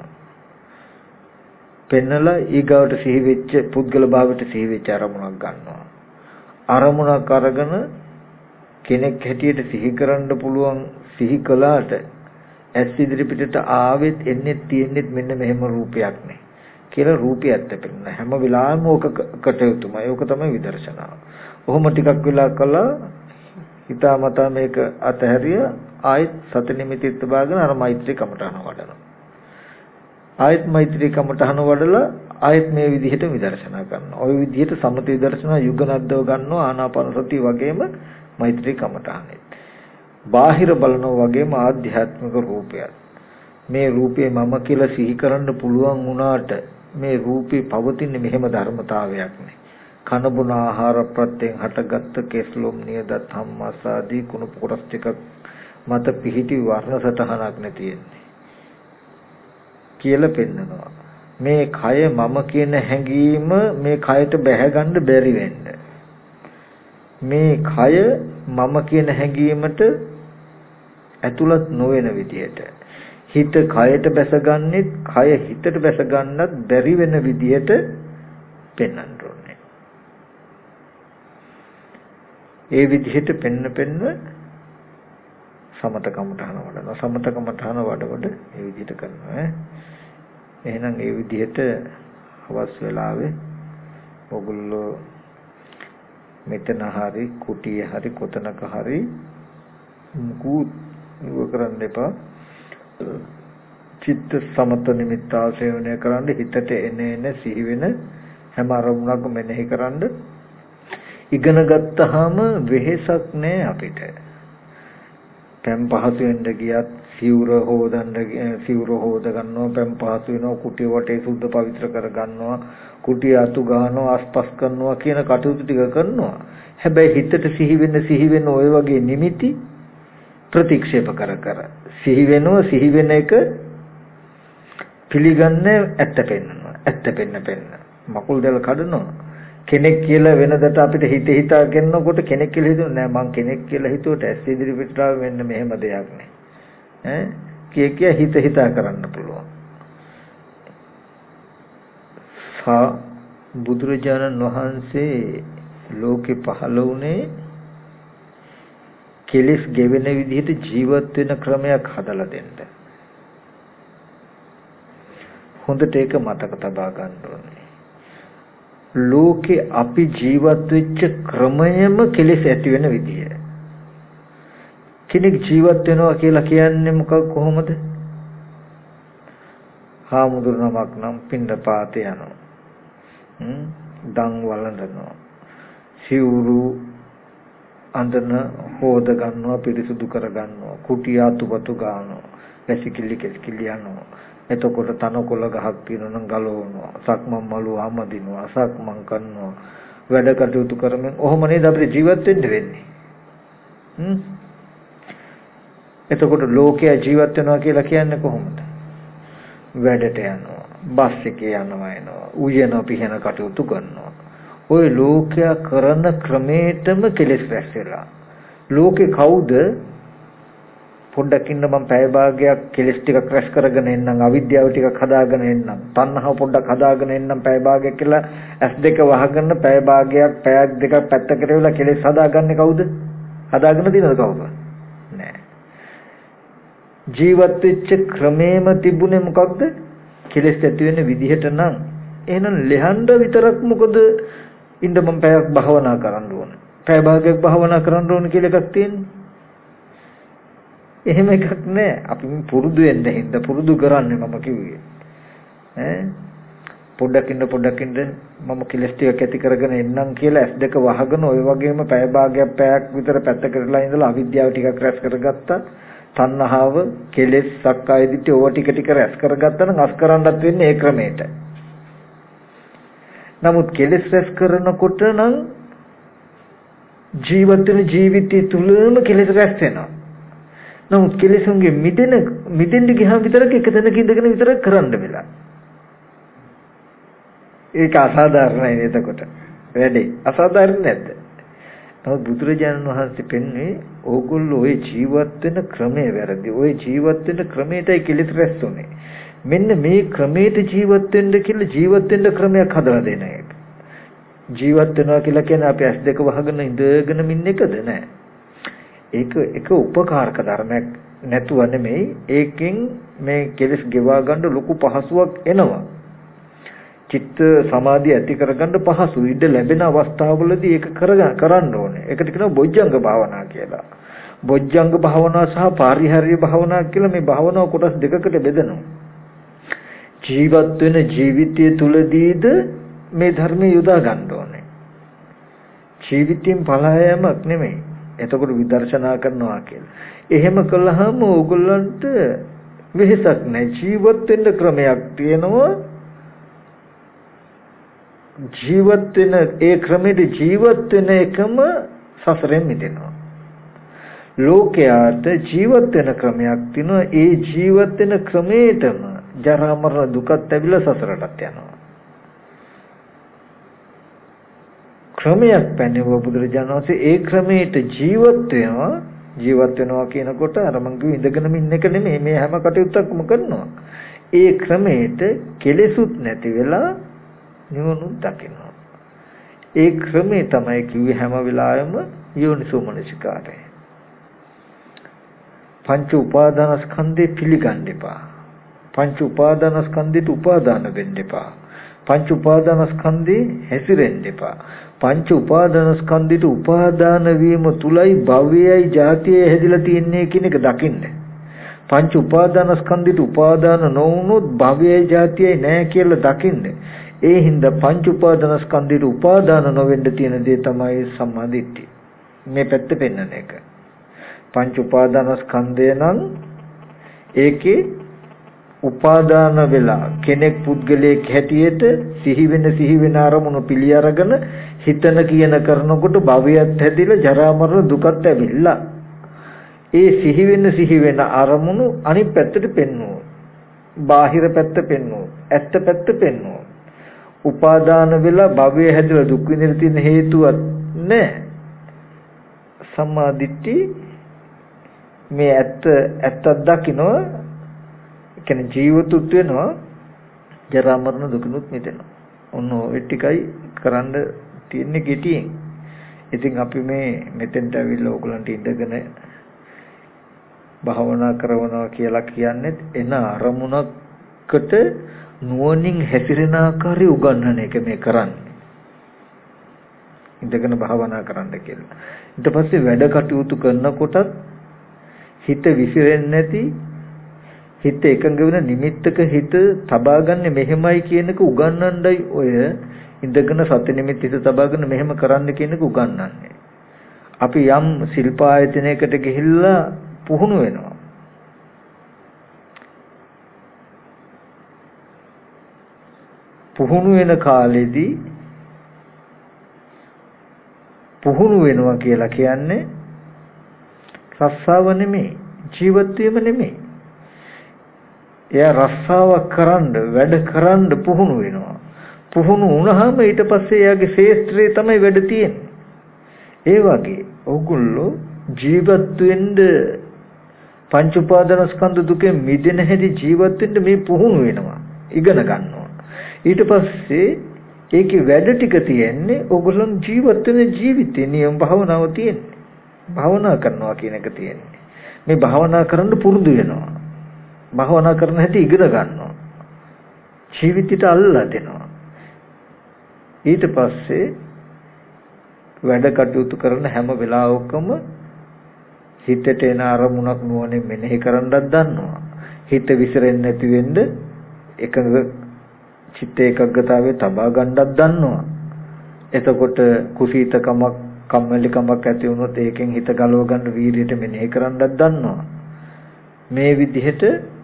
Speaker 1: පෙන්නලා ඊගාවට සිහි වෙච්ච පුද්ගල භාවයට සිහි වෙච්ච අරමුණක් ගන්නවා. අරමුණක් අරගෙන කෙනෙක් හැටියට සිහි කරන්න පුළුවන් සිහි කළාට ඇස් ඉදිරි පිටට ආවෙත් එන්නේ තියෙන්නේ මෙන්න මෙහෙම රූපයක් නේ කියලා රූපය ඇත්ත පෙන්නන හැම වෙලාවෙම ඕක කටයුතුමයි. ඕක තමයි විදර්ශනාව. ඔහොම ටිකක් වෙලා කළා හිතාමතා මේක අතහැරිය ආයෙත් සති නිමිතිත් බාගෙන අර මෛත්‍රී කමඨහන වඩනවා. ආයත් මෛත්‍රී කමඨහන වඩලා ආයත් මේ විදිහට විදර්ශනා කරනවා. ওই විදිහට සමථ විදර්ශනා යුගනද්දව ගන්නවා ආනාපාන සතිය වගේම මෛත්‍රී කමඨහනෙත්. බාහිර බලනවා වගේම ආධ්‍යාත්මික රූපයක්. මේ රූපේ මම කියලා සිහි කරන්න පුළුවන් වුණාට මේ රූපේ පවතින මෙහෙම ධර්මතාවයක් නේ. කන බොන ආහාර ප්‍රත්‍යයෙන් හටගත් කෙස්ලොම් නියදත් හම්මාසාදී කුණු කොටස් ටිකක් මත පිහිටි වර්ණ සටහනක් නැතිෙන්නේ කියලා පෙන්නනවා. මේ කය මම කියන හැඟීම මේ කයට බැහැ ගන්න බැරි වෙන්න. මේ කය මම කියන හැඟීමට ඇතුළත් නොවන විදියට හිත කයට බැසගන්නෙත් කය හිතට බැස ගන්නත් බැරි වෙන විදියට පෙන්වන්න ඕනේ. ඒ විදිහට පෙන්න සමතකමඨාන වඩනවා. සමතකමඨාන වඩවඩ ඒ විදිහට කරනවා. එහෙනම් ඒ විදිහට අවස් වෙලාවේ ඔගොල්ලෝ මෙතන හරි කුටිය හරි කොතනක හරි මුකුත් කරන්න එපා. චිත්ත සමත නිමිත්ත ආසේවනය කරන්න හිතට එන සිහි වෙන හැම අරමුණක්ම මෙනෙහි කරන්න ඉගෙන ගත්තාම වෙහෙසක් නෑ අපිට. පැම් පහසු වෙන්න ගියත් සිවුර හොද ගන්නවා, පැම් පහසු වෙනවා, කුටිය වටේ සුද්ධ පවිත්‍ර කර ගන්නවා, කුටිය අතු ගන්නවා, ආස්පස් කරනවා කියන කටයුතු ටික කරනවා. හැබැයි හිතට සිහි වෙන ඔය වගේ නිමිති ප්‍රතික්ෂේප කර සිහි වෙන එක පිළිගන්නේ ඇත්ත පෙන්නනවා. ඇත්ත පෙන්න මකුල් දැල් කඩනවා. කෙනෙක් කියලා වෙනදට අපිට හිතා ගන්නකොට කෙනෙක් කියලා හිතුව නෑ මං කෙනෙක් කියලා හිතුවට ඇස් ඉදිරිපිට ආව මෙන්න මෙහෙම දෙයක් නේ. කිය හිතා කරන්න පුළුවන්. බුදුරජාණන් වහන්සේ ලෝකේ පහළ වුණේ කෙලෙස් ගෙවෙන විදිහට ජීවත් වෙන ක්‍රමයක් හදලා දෙන්න. හොඳට ඒක මතක තබා ගන්න ඕනේ. ලෝකේ අපි ජීවත් වෙච්ච ක්‍රමයම කෙලෙස් ඇති වෙන විදිය. කෙනෙක් ජීවත් වෙනවා කියලා කියන්නේ කොහොමද? හාමුදුරුවමක් නම් පින්ඩපාතේ යනවා. දන් වළඳනවා. සිවුරු අඳන හොද ගන්නවා, පිරිසුදු කර ගන්නවා, කුටිය අතුපතු ගන්නවා, වැසිකිලි කෙස්කිලි යනවා. එතකොට තනකොළ ගහක් තියෙනවා නම් ගලවනවා, සක්මන් මළුව ආමදිනවා, සක්මන් කරනවා, වැඩ කටයුතු කරමින් ඔහොම නේද අපිට ජීවත් වෙන්න වෙන්නේ. එතකොට ලෝකයා ජීවත් වෙනවා කියලා කියන්නේ කොහොමද? වැඩට යනවා, බස් එකේ යනවා එනවා, උයන පිහන කටයුතු කරනවා. ওই ලෝකයා කරන ක්‍රමයටම කෙලෙස් රැස් වෙලා. ලෝකේ කවුද පොඩ්ඩක් ඉන්න මම පැය භාගයක් කෙලෙස් ටිකක් රැස් කරගෙන එන්නම්, අවිද්‍යාව ටිකක් හදාගෙන එන්නම්, තණ්හාව පොඩ්ඩක් හදාගෙන එන්නම් පැය භාගයක් කියලා S2 වහගෙන පැය භාගයක් පැයක් දෙකක් පැත්තකට වෙලා කෙලෙස් හදාගන්නේ කවුද? හදාගෙන තියෙනවද කවුද? නෑ. ජීවත් වෙච්ච ක්‍රමේම තිබුණේ මොකක්ද? කෙලෙස් ඇති වෙන විදිහට නම් එහෙනම් ලෙහඬ විතරක් මොකද ඉන්න මම පැයක් භාවනා කරන්න ඕන. පැය භාගයක් භාවනා කරන්න ඕන කියලා එකක් තියෙන්නේ. එහෙම එකක් නෑ. අපි පුරුදු වෙන්න හින්දා පුරුදු කරන්නේ මම කිව්වේ. පොඩ්ඩක් ඉන්න මම කෙලස් ටිකක් ඇති කරගෙන එන්නම් කියලා S2 වහගෙන ඔය වගේම පැය භාගයක් පැයක් විතර පැත්තකටලා ඉඳලා අවිද්‍යාව ටිකක් රැස් කරගත්තා. තණ්හාව, කෙලෙස්, සක්කාය දිට්ඨිය ඕවා ටික රැස් කරගත්තා නම් අස් කරන්නත් වෙන්නේ ඒ ක්‍රමයට. නමුත් කෙලෙස් රැස් කරනකොට නම් ජීවත් වෙන ජීවිතය තුලම කෙලෙස් රැස් වෙනවා. නමුත් කෙලෙසුන්ගේ මිදෙන්න ගියාම විතරක් එක තැනක ඉඳගෙන විතරක් කරන්න වෙලා. ඒක අසාධාරණයි එතකොට. වැඩි අසාධාරණ නැද්ද? නමුත් බුදුරජාණන් වහන්සේ පෙන්වන්නේ ඕගොල්ලෝ ওই ජීවත් වෙන ක්‍රමය වැරදි. ওই ජීවත් වෙන ක්‍රමයටයි කෙලෙස් රැස් වෙන්නේ. මෙන්න මේ ක්‍රමයට ජීවත් වෙන්න කියලා ජීවත් වෙන්න ක්‍රමයක් හදලා දෙන එක. ජීවත් වෙනවා කියලා කියන්නේ අපි S2 වහගෙන ඉඳගෙන ඉන්න එකද නෑ. ඒක එක උපකාරක ධර්මයක් නැතුව නෙමෙයි. ඒකෙන් මේ කෙලෙස් ගෙවා ගන්න ලොකු පහසුවක් එනවා. චිත්ත සමාධිය ඇති කරගන්න පහසු ඉඩ ලැබෙන අවස්ථාවවලදී ඒක කරන්න ඕනේ. ඒකට කියනවා බොජ්ජංග භාවනා කියලා. බොජ්ජංග භාවනා සහ පාරිහාර්ය භාවනා කියලා මේ භාවනාව කොටස් දෙකකට බෙදෙනවා. ජීවත් වෙන ජීවිතය තුලදීද මේ ධර්මය යොදා ගන්න ඕනේ. ජීවිතයෙන් පලායමක් නෙමෙයි. එතකොට විදර්ශනා කරනවා කියලා. එහෙම කළාම ඕගොල්ලන්ට වෙහෙසක් නැහැ. ජීවත් වෙන්න ක්‍රමයක් තියෙනවා. ජීවත් වෙන ඒ ක්‍රමෙට ජීවත් වෙන එකම සසරෙන් මිදෙනවා. ලෝකයාට ජීවත් වෙන ක්‍රමයක් තියෙනවා. ඒ ජීවත් වෙන ක්‍රමයටම ජරා මරණ දුකත් ඇවිල්ලා සසරටත් යනවා. ක්‍රමයක් පැනෙව බුදුරජාණන් වහන්සේ ඒ ක්‍රමයට ජීවත් වෙනවා කියනකොට අර මං කිව්ව ඉඳගෙනම ඉන්න එක නෙමෙයි මේ හැම කටයුත්තක්ම කරනවා. ඒ ක්‍රමයට කෙලෙසුත් නැති වෙලා නිවනුත් දකිනවා. ඒ ක්‍රමේ තමයි කිව්වේ හැම වෙලාවෙම යෝනිසෝ මනසිකාරය. පංච උපාදානස්කන්ධේ පිළිගන්න එපා. පංච උපාදානස්කන්ධයට උපාදාන වෙන්න එපා. පංච උපාදානස්කන්ධේ හැසිරෙන්න එපා. පංච උපාදානස්කන්ධයට උපාදාන වීම තුලයි භවයයි ජාතියයි හැදිලා තියන්නේ කියන එක දකින්න. පංච උපාදානස්කන්ධයට උපාදාන නොවුනොත් භවයයි ජාතියයි නැහැ කියලා දකින්න. ඒ හින්දා පංච උපාදානස්කන්ධයට උපාදාන නොවෙන්න තියෙන දේ තමයි සම්මා දිට්ඨිය. මේ පැත්ත පෙන්වන එක. පංච උපාදානස්කන්ධය නම් ඒකේ උපාදාන වෙලා කෙනෙක් පුද්ගලයෙක් හැටියට සිහි වෙන අරමුණු පිළි අරගෙන හිතන කියන කරනකොට භවයත් හැදිලා ජරා මරණ දුකත් ඇවිල්ලා ඒ සිහි වෙන අරමුණු අනිත් පැත්තට පෙන්වනවා. බාහිර පැත්ත පෙන්වනවා. ඇත්ත පැත්ත පෙන්වනවා. උපාදාන වෙලා භවය හැදිලා දුක් විඳින තියෙන හේතුවක් නැහැ. සම්මා දිට්ඨි මේ ඇත්තක් දකිනවා. කියන්නේ ජීවිතුත් වෙනවා ජරා මරණ දුකනුත් මිදෙනවා. ඔන්න ඔය ටිකයි කරන්න තියෙන්නේ කෙටියෙන්. ඉතින් අපි මේ මෙතෙන්ට ඇවිල්ලා ඕගලන්ට ඉඳගෙන භාවනා කරනවා කියලා කියන්නේ එන අරමුණකට නුවණින් හැසිරෙන ආකාරය උගන්වන එක මේ කරන්නේ. ඉඳගෙන භාවනා කරන්න කියලා. ඊට පස්සේ වැඩ කටයුතු කරනකොටත් හිත විසිරෙන්නේ නැති හිත එකඟ වෙන නිමිත්තක හිත තබාගන්නේ මෙහෙමයි කියන එක උගන්වන්නයි ඔය ඉඳගෙන සති නිමිත්ත හිත තබාගෙන මෙහෙම කරන්න කියන එක උගන්වන්නේ. අපි යම් ශිල්පායතනයකට ගිහිල්ලා පුහුණු වෙනවා. පුහුණු වෙන කාලෙදී පුහුණු වෙනවා කියලා කියන්නේ රස්සාව නෙමෙයි, ජීවත් වීම නෙමෙයි. එයා රස්සාවක් කරන්න වැඩ කරන්න පුහුණු වෙනවා. පුහුණු වුණාම ඊට පස්සේ එයාගේ ශේෂ්ත්‍රයේ තමයි වැඩ තියෙන්නේ. ඒ වගේ ඕගොල්ලෝ ජීවත් වෙන්න පංච උපාදානස්කන්ධ දුකෙන් මිදෙන හැටි ජීවත් වෙන්න මේ පුහුණු වෙනවා. ඉගෙන ගන්නවා. ඊට පස්සේ ඒකේ වැඩ ටික තියෙන්නේ ඕගොල්ලන් ජීවත් වෙන ජීවිතේ නියම භාවනාව තියෙන්නේ. භාවනා කරනවා කියන එක තියෙන්නේ. මේ භාවනා කරන්න පුරුදු වෙනවා. භාවනා කරන හැටි ඉගෙන ගන්නවා. ජීවිතයට අල්ලලා දෙනවා. ඊට පස්සේ වැඩ කටයුතු කරන හැම වෙලාවකම හිතට එන අරමුණක් නුවණින් මෙනෙහි කරන්නත් දන්නවා. හිත විසිරෙන්නේ නැති වෙන්න එකඟ චිත්ත ඒකග්ගතාවේ තබා ගන්නත් දන්නවා. එතකොට කුසීතකමක් කම්මැලිකමක් ඇති වුණොත් ඒකෙන් හිත ගලව ගන්න වීර්යයට මෙනෙහි කරන්නත් දන්නවා. මේ විදිහට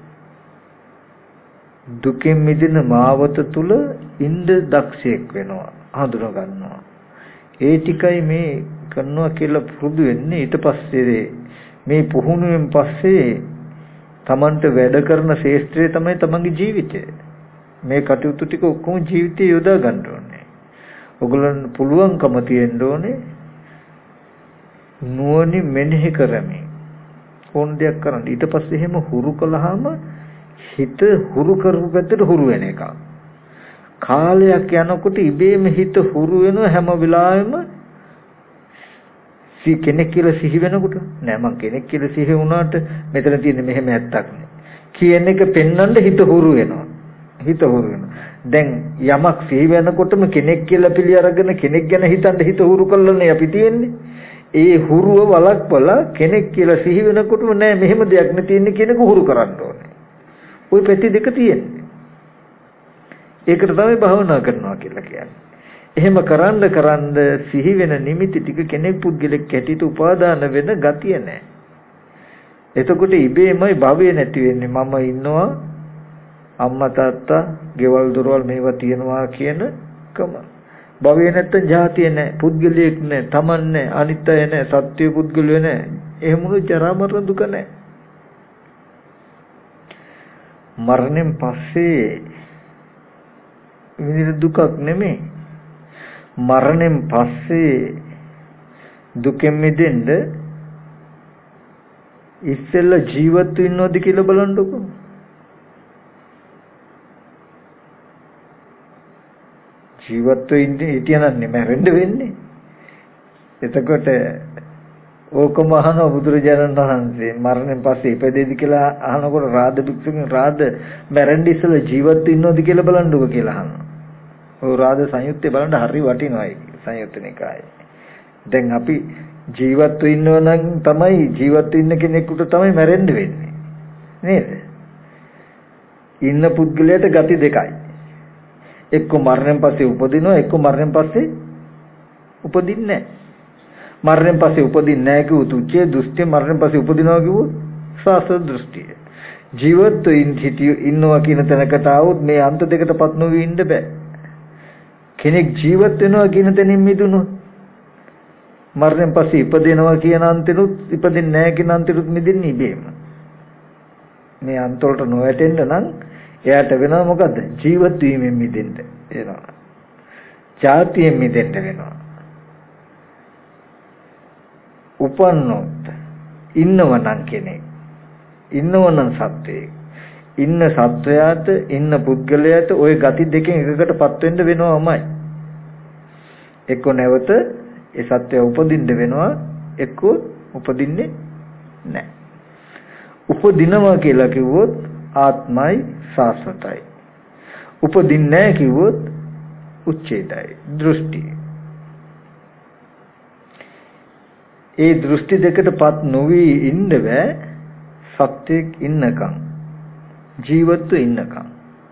Speaker 1: දුකින් මිදෙන මාවත තුල ඉඳ දක්ෂයෙක් වෙනවා, හඳුනා ගන්නවා. ඒ ටිකයි මේ කරනවා කියලා පුරුදු වෙන්නේ. ඊට පස්සේ මේ පුහුණුවෙන් පස්සේ Tamanට වැඩ කරන ශේෂ්ත්‍රය තමයි තමන්ගේ ජීවිතය. මේ කටයුතු ටික ඔක්කොම ජීවිතේ යොදා ගන්න ඕනේ. ඔයගොල්ලන් පුළුවන්කම තියෙන්න ඕනේ නුවණින් මෙනෙහි කරමින් ඕන දෙයක් කරන්න. ඊට පස්සේ එහෙම හුරු කළාම හිත හුරු කරපු පැත්තට හුරු වෙන එක. කාලයක් යනකොට ඉබේම හිත හුරු වෙනවා හැම වෙලාවෙම. කෙනෙක් කියලා සිහි වෙනකොට නෑ මං කෙනෙක් කියලා සිහි වුණාට මෙතන තියෙන්නේ මෙහෙම ඇත්තක් නේ කියන එක පෙන්වන්න හිත හුරු වෙනවා. හිත හුරු වෙනවා. දැන් යමක් සිහි වෙනකොටම කෙනෙක් කියලා පිළි අරගෙන කෙනෙක් ගැන හිතන්න හිත හුරු කළානේ අපි තියෙන්නේ. ඒ හුරුව වලක්වලා කෙනෙක් කියලා සිහි වෙනකොටම නෑ මෙහෙම දෙයක් නේ තියෙන්නේ කියන එක හුරු කරන්න ඕනේ. ওই පැති දෙක තියෙන්නේ. ඒකට තමයි භාවනා කරනවා කියලා කියන්නේ. එහෙම කරන්න සිහි වෙන නිමිති ටික කෙනෙක් පුද්ගලෙක් හැටියට උපාදාන වෙන ගතිය නැහැ. එතකොට ඉබේමයි භවය නැති වෙන්නේ. මම ඉන්නවා අම්මා තාත්තා ගෙවල් දොරවල් මේවා තියනවා කියන කම. භවය නැත්තම් ජාතිය නැහැ, පුද්ගලයෙක් නැහැ, තමන් නැහැ, අනිත්‍ය නැහැ, සත්‍ය පුද්ගලය නැහැ. එහෙමුණු ජරා මරණ දුක නැහැ. මරණයෙන් පස්සේ විඳින දුකක් නෙමෙයි. මරණයෙන් පස්සේ දුකෙන් මිදෙන්න ඉස්සෙල්ලා ජීවත් වෙන්නවද කියලා බලන්නකො. ජීවත් වෙන්නේ හිටියනම් මැරෙන්න වෙන්නේ. එතකොට ඕකම අහන බුදුරජාණන් වහන්සේ මරණයෙන් පස්සේ ඉපදෙයිද කියලා අහනකොට රාද භික්ෂුන් රාද මැරෙන්න ඉස්සෙල්ලා ජීවත් වෙන්නවද කියලා බලන්නකො කියලා අහනවා. ඔය රාද සංයුත්තේ බලන්න හරි වටිනවයි සංයුත්ත නිකායේ. දැන් අපි ජීවත් වෙන්නව නම් තමයි ජීවත් වෙන්න කෙනෙකුට තමයි මැරෙන්න වෙන්නේ. නේද? ඉන්න පුද්ගලයාට ගති දෙකයි. එක්ක මරණයෙන් පස්සේ උපදිනවා, එක්ක මරණයෙන් පස්සේ උපදින්නේ නැහැ. මරණයෙන් පස්සේ උපදින්නේ නැහැ කිව්වොත් උච්චේ දෘෂ්ටි, මරණයෙන් පස්සේ උපදිනවා කිව්වොත් සාස්ත්‍ර දෘෂ්ටිය. ජීවත් ඉන්නවා කියන තැනකට આવොත් මේ අන්ත දෙකටපත් නොවී ඉන්න බෑ. කෙනෙක් ජීවත් වෙනවා කියන තැනින් මිදුණොත් මරණයෙන් පස්සේ ඉපදෙනවා කියන අන්තෙනුත් ඉපදෙන්නේ නැහැ කියන අන්තෙනුත් මිදෙන්නේ ඉබේම. මේ අන්තවලට නොවැටෙන්න නම් එයාට වෙනවා මොකද්ද? ජීවත් වීමෙන් මිදෙන්න වෙනවා. ජාතියෙන් මිදෙන්න වෙනවා. උපන්නොත් ඉන්නවනම් කෙනෙක් ඉන්නවනම් සත්වයෙක් ඉන්න සත්වයාට ඉන්න පුද්ගලයාට ওই ගති දෙකෙන් එකකටපත් වෙන්න වෙනවමයි. එක්ක නැවත ඒ සත්වය උපදින්න වෙනවා, එක්ක උපදින්නේ නැහැ. උපදිනවා කියලා කිව්වොත් ආත්මයි සාස්වතයි. උපදින්නේ නැහැ කිව්වොත් උච්ඡේදයි, දෘෂ්ටි. ඒ දෘෂ්ටි දෙකටපත් නොවි ඉන්න බෑ සත්‍යයක් ඉන්නකම්, ජීවත්ව ඉන්නකම්.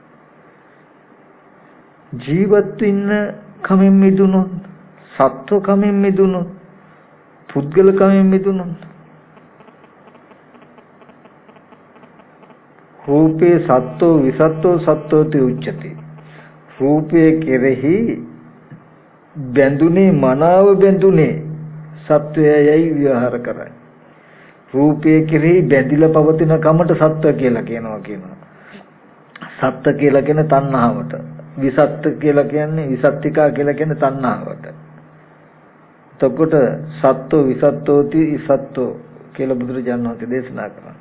Speaker 1: ජීවත්ව ඉන්න කමෙන් මිදුණොත්, සත්ව කමෙන් මිදුණොත්, පුද්ගල කමෙන් මිදුණොත්, රූපේ සත්ත්ව විසත්ත්ව සත්ත්වති උච්චති. රූපයේ කෙරෙහි බැඳුනේ මනාව බැඳුනේ සත්වයයි විවහාර කරයි. රූපයේ කෙරෙහි බැඳිලා පවතින කමට සත්ව කියලා කියනවා. සත්ත්ව කියලා කියන්නේ තණ්හාවට. විසත්ත්ව කියලා කියන්නේ විසත්තිකා කියලා කියන්නේ තණ්හාවට. එතකොට සත්ත්ව විසත්ත්වෝති සත්ත්ව කියලා බුදුරජාණන් වහන්සේ දේශනා කරනවා.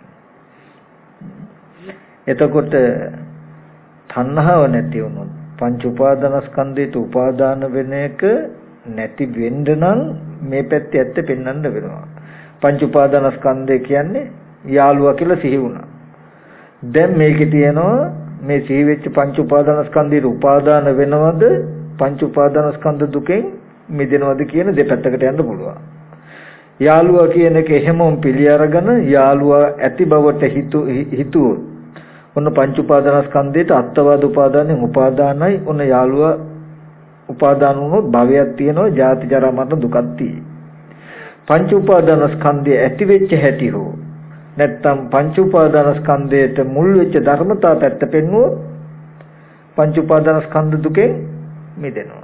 Speaker 1: එතකොට තණ්හාව නැති වුණොත් පංච උපාදානස්කන්ධයට උපාදාන වෙන එක නැති වෙන්න නම් මේ පැත්තේ ඇත්ත පෙන්වන්න වෙනවා. පංච උපාදානස්කන්ධය කියන්නේ යාළුවා කියලා සිහි වුණා. දැන් මේකේ තියෙනවා මේ සිහි වෙච්ච පංච උපාදානස්කන්ධයට උපාදාන වෙනවද, පංච උපාදානස්කන්ධ දුකෙන් මිදෙනවද කියන දෙපැත්තකට යන්න පුළුවන්. යාළුවා කියන එක එහෙමම පිළි අරගෙන යාළුවා ඇති බවට හිතුවොත් ඔන්න පංච උපාදානස්කන්ධයට අත්වාද උපාදානෙන් උපාදානයි. ඔන්න යාළුවා උපාදාන වුණොත් භවයක් තියෙනවා, ජාති ජරා මරණ දුකක් තියෙයි. පංච උපාදානස්කන්ධය ඇති වෙච්ච හැටි හෝ නැත්තම් පංච උපාදානස්කන්ධයට මුල් වෙච්ච ධර්මතා පැත්ත පෙන්වුවොත් පංච උපාදානස්කන්ධ දුකෙන් මිදෙනවා.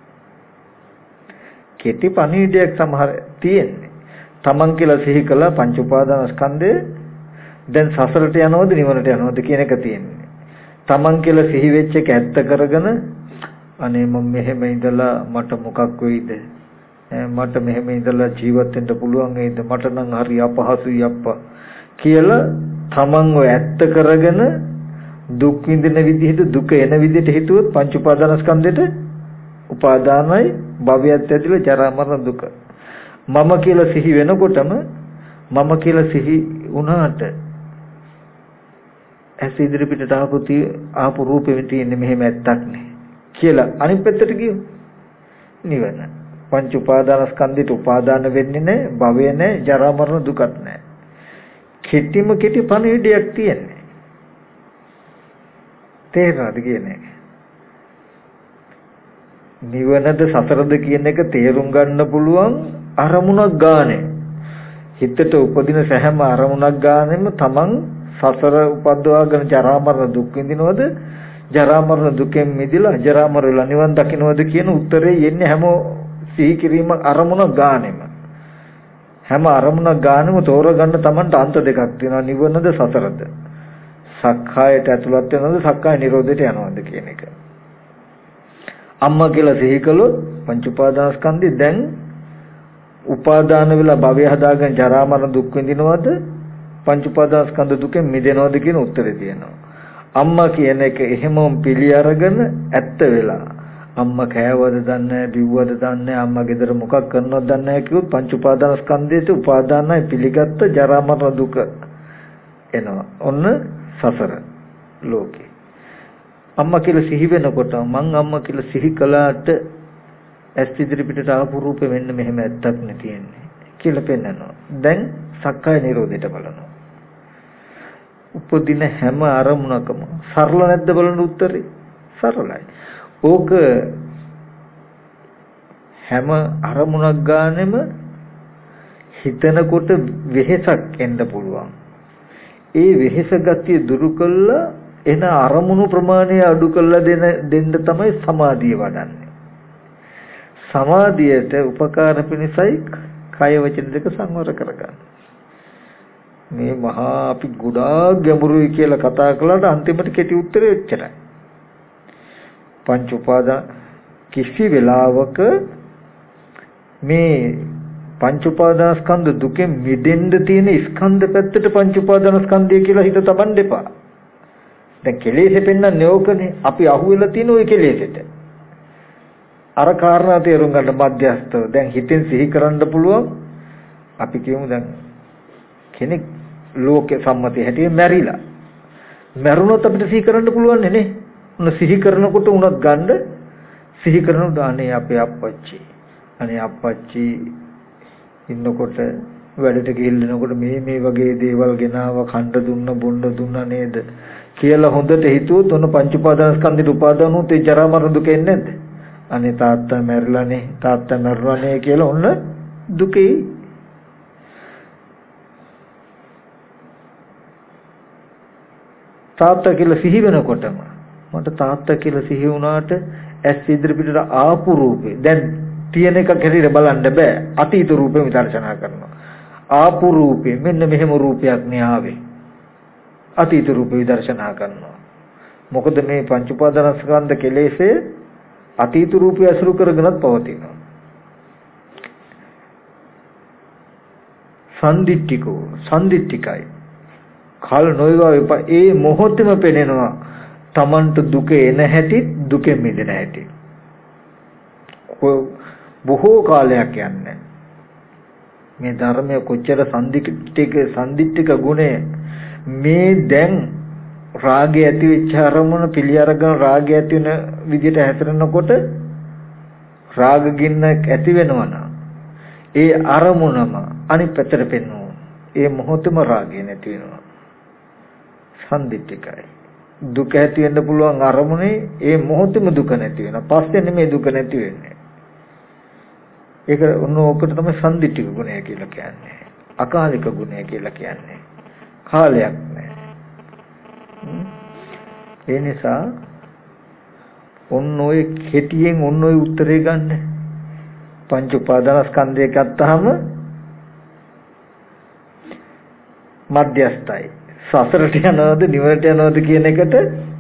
Speaker 1: කෙටි පණිවිඩයක් සමහර තියෙන්නේ. තමන් කියලා සිහි කළා පංච උපාදානස්කන්ධය දැන් සසරට යනවද නිවනට යනවද කියන එක තියෙන්නේ. තමන් කියලා සිහි වෙච්ච එක ඇත්ත කරගෙන අනේ මම මෙහෙම ඉඳලා මට මොකක් වෙයිද? මට මෙහෙම ඉඳලා ජීවත් වෙන්න පුළුවන් වේද? මට නම් හරි අපහසුයි අප්පා කියලා තමන්ව ඇත්ත කරගෙන දුක් විඳින විදිහට දුක එන විදිහට හිතුවොත් පංච උපාදානස්කන්ධෙට උපාදානයි භවයත් ඇතුළේ ජරා මරණ දුක. මම කියලා සිහි වෙනකොටම මම කියලා සිහි වුණාට ඇස් ඉදිරි පිටට ආපු රූපෙම තියෙන්නේ මෙහෙම ඇත්තක් නේ කියලා අනිත් පැත්තට ගියොත් නිවන. පංච උපාදානස්කන්ධයට උපාදාන වෙන්නේ නැහැ, භවය නැහැ, ජරා මරණ දුකත් නැහැ. කෙටිම කෙටි පණිවිඩයක් තියෙන්නේ. තේරෙනවද කියන්නේ? නිවනද සසරද කියන එක තේරුම් ගන්න පුළුවන් අරමුණක් ගානේ. හිතට උපදින සෑම අරමුණක් ගානෙම තමන් සසර උපද්දවාගෙන ජරා මරණ දුක් විඳිනවද, ජරා මරණ දුකෙන් මිදලා ජරා මරණ නිවන් දකින්නවද කියන උත්තරේ යන්නේ හැම සිහි කිරීම අරමුණ ගානෙම. හැම අරමුණක් ගානෙම තෝරගන්න Tamanට අන්ත දෙකක් තියෙනවා. නිවනද සසරද? සක්කායට ඇතුළත් වෙනවද සක්කාය නිරෝධයට යනවද කියන එක. අම්මා කියලා සිහි කළොත් පංච උපාදානස්කන්ධය දැන් උපාදාන වෙලා භවය හදාගෙන ජරා මරණ දුක් විඳිනවද පංච උපාදානස්කන්ධ දුකෙන් මිදෙනවද කියන උත්තරේ තියෙනවා. අම්මා කියන එක එහෙමම පිළි අරගෙන ඇත්ත වෙලා අම්මා කෑවද දන්නේ බිව්වද දන්නේ අම්මා ගෙදර මොකක් කරනවද දන්නේ කිව්වොත් පංච උපාදානස්කන්ධයට උපාදානයි පිළිගත්ත ජරා මරණ දුක එනවා. ඔන්න සසර ලෝකේ. අම්මා කියලා සිහි වෙනකොට මං අම්මා කියලා සිහි කළාට ඇස් ඉදිරි පිටට ආපු රූපෙ මෙන්න මෙහෙම ඇත්තක් නේ තියෙන්නේ කියලා පෙන්නනවා. දැන් සක්කාය නිරෝධයට බලනවා. උපදින හැම අරමුණකම සරල නැද්ද බලන්න උත්තරේ? සරලයි. ඕක හැම අරමුණක් ගානෙම හිතනකොට වෙහෙසක් එන්න පුළුවන්. ඒ වෙහෙස ගතිය දුරු කළා එන අරමුණු ප්‍රමාණය අඩු කළා දෙන්න තමයි සමාධිය වඩන්නේ. සමාධියට උපකාර පිණිසයි කය වචන දෙක සංවර කරගන්න. මේ මහා අපි ගොඩාක් ගැඹුරුයි කියලා කතා කළාට අන්තිමට කෙටි උත්තරේ එච්චරයි. පංච උපාදාන කිසි වෙලාවක මේ පංච උපාදානස්කන්ධ දුකෙන් මිදෙන්න තියෙන ස්කන්ධ පැත්තට පංච උපාදානස්කන්ධය කියලා හිත තබන්න එපා. දැන් කෙලෙස් පෙන්නන්නේ ඕකනේ. අපි අහුවෙලා තියෙන ওই කෙලෙසෙට. අර කාරණා තේරුම් ගන්න මධ්‍යස්තව දැන් හිතෙන් සිහි කරන්න පුළුවන්. අපි කියමු දැන් කෙනෙක් ලෝකේ සම්මතයේ හැටියට මැරිලා. මැරුණොත් අපිට සිහි කරන්න පුළුවන් නේ. උන සිහි කරනකොට උනත් ගන්න සිහි කරනකොට අනේ අපේ අප්පච්චි. අනේ අප්පච්චි ඉන්නකොට වැඩට ගිහිල්නකොට මේ වගේ දේවල් ගෙනාව කන්න දුන්න බොන්න දුන්න නේද කියලා හොඳට හිතුවොත් ඔන්න පංච උපාදානස්කන්ධේ උපාදාන උත් ඒ ජරා මරණ දුක එන්නේ නැද්ද? අනේ තාත්තා මැරුණානේ කියලා ඔන්න දුකේ. තාත්තා කියලා සිහි වෙනකොටම මට තාත්තා කියලා සිහි වුණාට ඇස් ඉදිරි පිටට ආපු රූපේ දැන් තියෙන එකක් හැටියට බලන්න බෑ. අතීත රූපෙම විදර්ශනා කරනවා. ආපු රූපේ මෙන්න මෙහෙම රූපයක් නේ ආවේ. අතීත රූපේ විදර්ශනා කරනවා. මොකද මේ පංච උපාදානස්කන්ධ කෙලෙසේ අතීත රූපය අසුරු කරගෙනත් පවතිනවා. සම්දිට්ඨිකයි. කාල නොයවා එපා. ඒ මොහොතේම පෙනෙනවා. Tamanට දුක එන හැටි දුකෙන් මිදෙන හැටි. බොහෝ කාලයක් යන්නේ මේ ධර්මය කොච්චර සම්දිට්ඨික ගුණය මේ දැන් රාගය ඇති වෙච්ච අරමුණ පිළි අරගෙන රාගය ඇති වෙන විදිහට හැසිරෙනකොට රාග ගින්න ඇති වෙනවනම් ඒ අරමුණම අනිත් පැත්තට පෙන්වනවා. ඒ මොහොතේම රාගය නැති වෙනවා. සම්දිට්ඨිකයි. දුක ඇති වෙන්න පුළුවන් අරමුණේ ඒ මොහොතේම දුක නැති වෙනවා. පස්සේ නෙමෙයි දුක නැති වෙන්නේ. ඒක ඔකට තමයි සම්දිට්ඨික ගුණය කියලා කියන්නේ. අකාලික ගුණය කියලා කියන්නේ. කාලයක් නැහැ. ඒ නිසා ඔන්න ඔය කෙටියෙන් ඔන්න ඔය උත්තරේ ගන්න. පංච උපාදානස්කන්ධය ගත්තාම මධ්‍යස්ථයි. සසරට යනවද නිවනට යනවද කියන එකට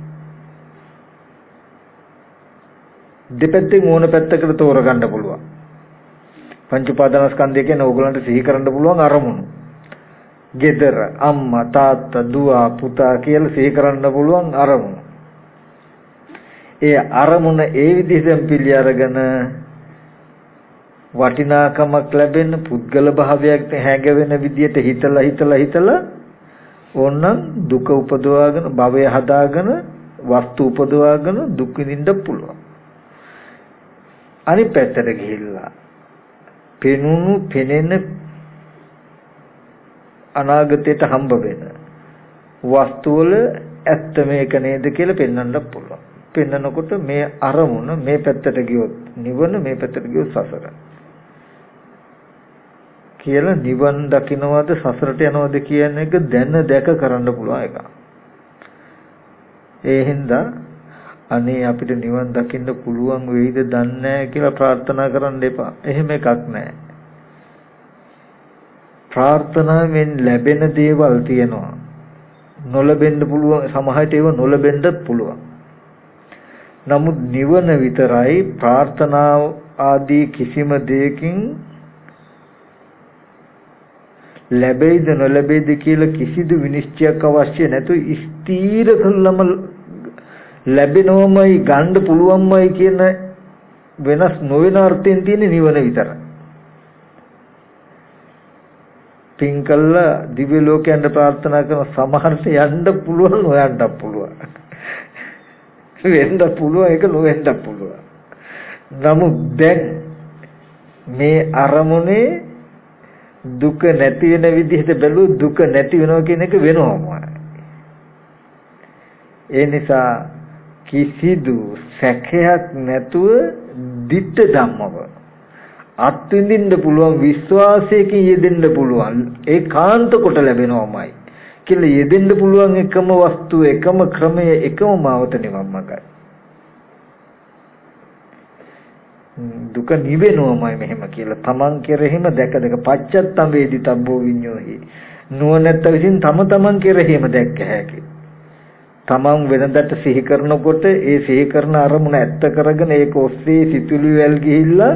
Speaker 1: දෙපැත්තෙන් ඕන පැත්තකට තෝරගන්න පුළුවන්. පංච උපාදානස්කන්ධය කියන්නේ ඕගලන්ට සිහි කරන්න පුළුවන් අරමුණු. ගෙදර අම්මා තාත්තා දුව පුතා කියලා සිහි කරන්න පුළුවන් අරමුණු. ඒ අරමුණ ඒ විදිහෙන් පිළි අරගෙන වටිනාකමක් ලැබෙන පුද්ගල භාවයක් හැඟවෙන විදියට හිතලා ඕනනම් දුක උපදවාගෙන භවය හදාගෙන වස්තු උපදවාගෙන දුක් විඳින්න පුළුවන්. අනිත් පැත්තට ගිහිල්ලා පෙනෙන අනාගතයට හම්බ වෙන වස්තු වල ඇත්ත මේක නේද කියලා පෙන්වන්න පුළුවන්. පෙන්නකොට මේ අරමුණ මේ පැත්තට ගියොත් නිවන මේ පැත්තට ගියොත් සසර කියලා නිවන් දකින්නවද සසරට යනවද කියන එක දැන දැක කරන්න පුළුවන් එක. ඒ හින්දා අනේ අපිට නිවන් දකින්න පුළුවන් වෙයිද දන්නේ නැහැ කියලා ප්‍රාර්ථනා කරන්න එපා. එහෙම එකක් නැහැ. ප්‍රාර්ථනාවෙන් ලැබෙන දේවල් තියෙනවා. නොලැබෙන්න පුළුවන්, සමහරට ඒවා නොලැබෙන්නත් පුළුවන්. නමුත් නිවන විතරයි ප්‍රාර්ථනාව ආදී කිසිම දෙයකින් ලැබෙයිද නොලැබෙයිද කියලා කිසිදු විනිශ්චයක් අවශ්‍ය නැතු ස්ථීර කළම ලැබෙනවමයි ගන්න පුළුවන්මයි කියන වෙනස් නොවන අර්ථයෙන් තියෙන නිවන විතරයි. පින් කළා දිව්‍ය ලෝකයන්ට ප්‍රාර්ථනා කරන සමහරට යන්න පුළුවන් නොයන්නත් පුළුවන්. වෙන්න පුළුවන් ඒක නොවෙන්න පුළුවන්. නමුත් දැන් මේ අරමුණේ දුක නැති වෙන විදිහට බැලුවොත් දුක නැති වෙනවා කියන එක වෙනවමයි. ඒ නිසා කිසිදු සැකයක් නැතුව ditta ධම්මව අත්විඳින්න පුළුවන් විශ්වාසයකින් යෙදෙන්න පුළුවන් ඒකාන්ත කොට ලැබෙනවමයි කියලා යෙදෙන්න පුළුවන් එකම වස්තුව එකම ක්‍රමය එකම මාවත නිවන් මාර්ගය. දුක නිවෙනවමයි මෙහෙම කියලා තමන් කෙරෙහිම දැක පච්චත්තම් වේදිතබ්බෝ විඤ්ඤෝහි නුවණැත්ත විසින් තම තමන් කෙරෙහිම දැක්ක හැකි. තමන් වෙනදට සිහි කරනකොට ඒ සිහි කරන අරමුණ ඇත්ත කරගෙන ඒක ඔස්සේ සිතුවිලි වල ගිහිල්ලා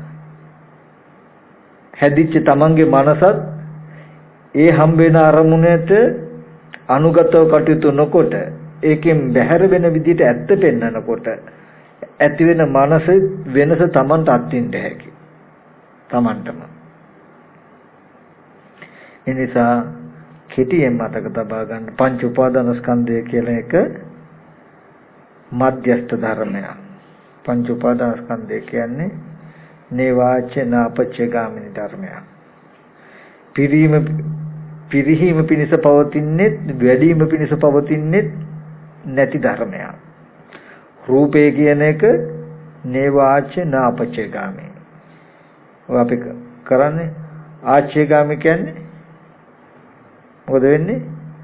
Speaker 1: හැදිච්ච තමන්ගේ මනසත් ඒ හම්බ වෙන අරමුණට අනුගතව කටයුතු නොකොට ඒකෙන් බැහැර වෙන විදිහට ඇත්ත පෙන්වනකොට ඇති වෙන මනස වෙනස තමන්ට අත්විඳ හැකි. තමන්ටම. ඒ නිසා කෙටියෙන් මතක තබා ගන්න පංච උපාදානස්කන්ධය කියලා එක මධ්‍යස්ථ ධර්මයක්. පංච උපාදානස්කන්ධය කියන්නේ නේවාච නාපච්චගාමිනී ධර්මයක්. පිරිහීම පිණිස පවතින්නේ වැඩිම පිණිස පවතින්නේ නැති ධර්මයක්. රූපේ කියන එක නේවාච නාපච්චගාමී. ඔය අපි කරන්නේ ආච්චේගාමී කියන්නේ මොකද වෙන්නේ?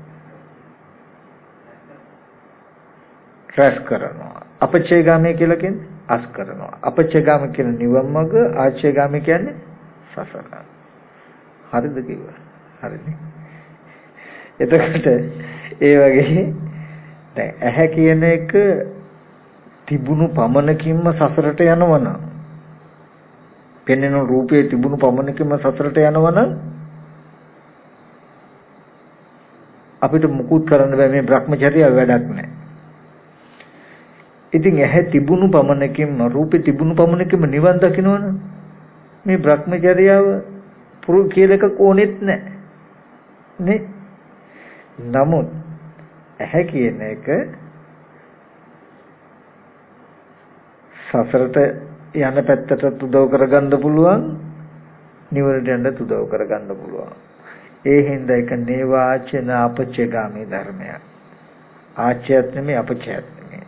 Speaker 1: රැස් කරනවා. අපච්චේගාමී කියලා කියන්නේ අස් කරනවා. අපච්චේගාමී කියන නිවන් මඟ, ආච්චේගාමී කියන්නේ සසර. හරිද කිව්වා? හරිද? එතකොට ඒ වගේ දැන් ඇහැ කියන එක තිබුණු පමණකින්ම සසරට යනවනම් පෙනෙන රූපයේ තිබුණු පමණකින්ම සසරට යනවනම් අපිට මුකුත් කරන්න බෑ. මේ භ්‍රමචර්යාව වැඩක් නෑ. ඉතින් ඇහැ තිබුණු පමණකින්ම රූපේ තිබුණු පමණකින්ම නිවන් දකින්නවනේ මේ භ්‍රමචර්යාව පුරු කියලා එකක් ඕනෙත් නෑ නේ. නමුත් ඇහැ කියන එක සසරට යන පැත්තට උදව් කරගන්න පුළුවන්, නිවනට යන්න උදව් කරගන්න පුළුවන්. ඒ හින්දා ඒක නේවාචන අපච්චේගාමී ධර්මයක්. ආච්‍යත් නෙමෙයි අපච්චයත් නෙමෙයි.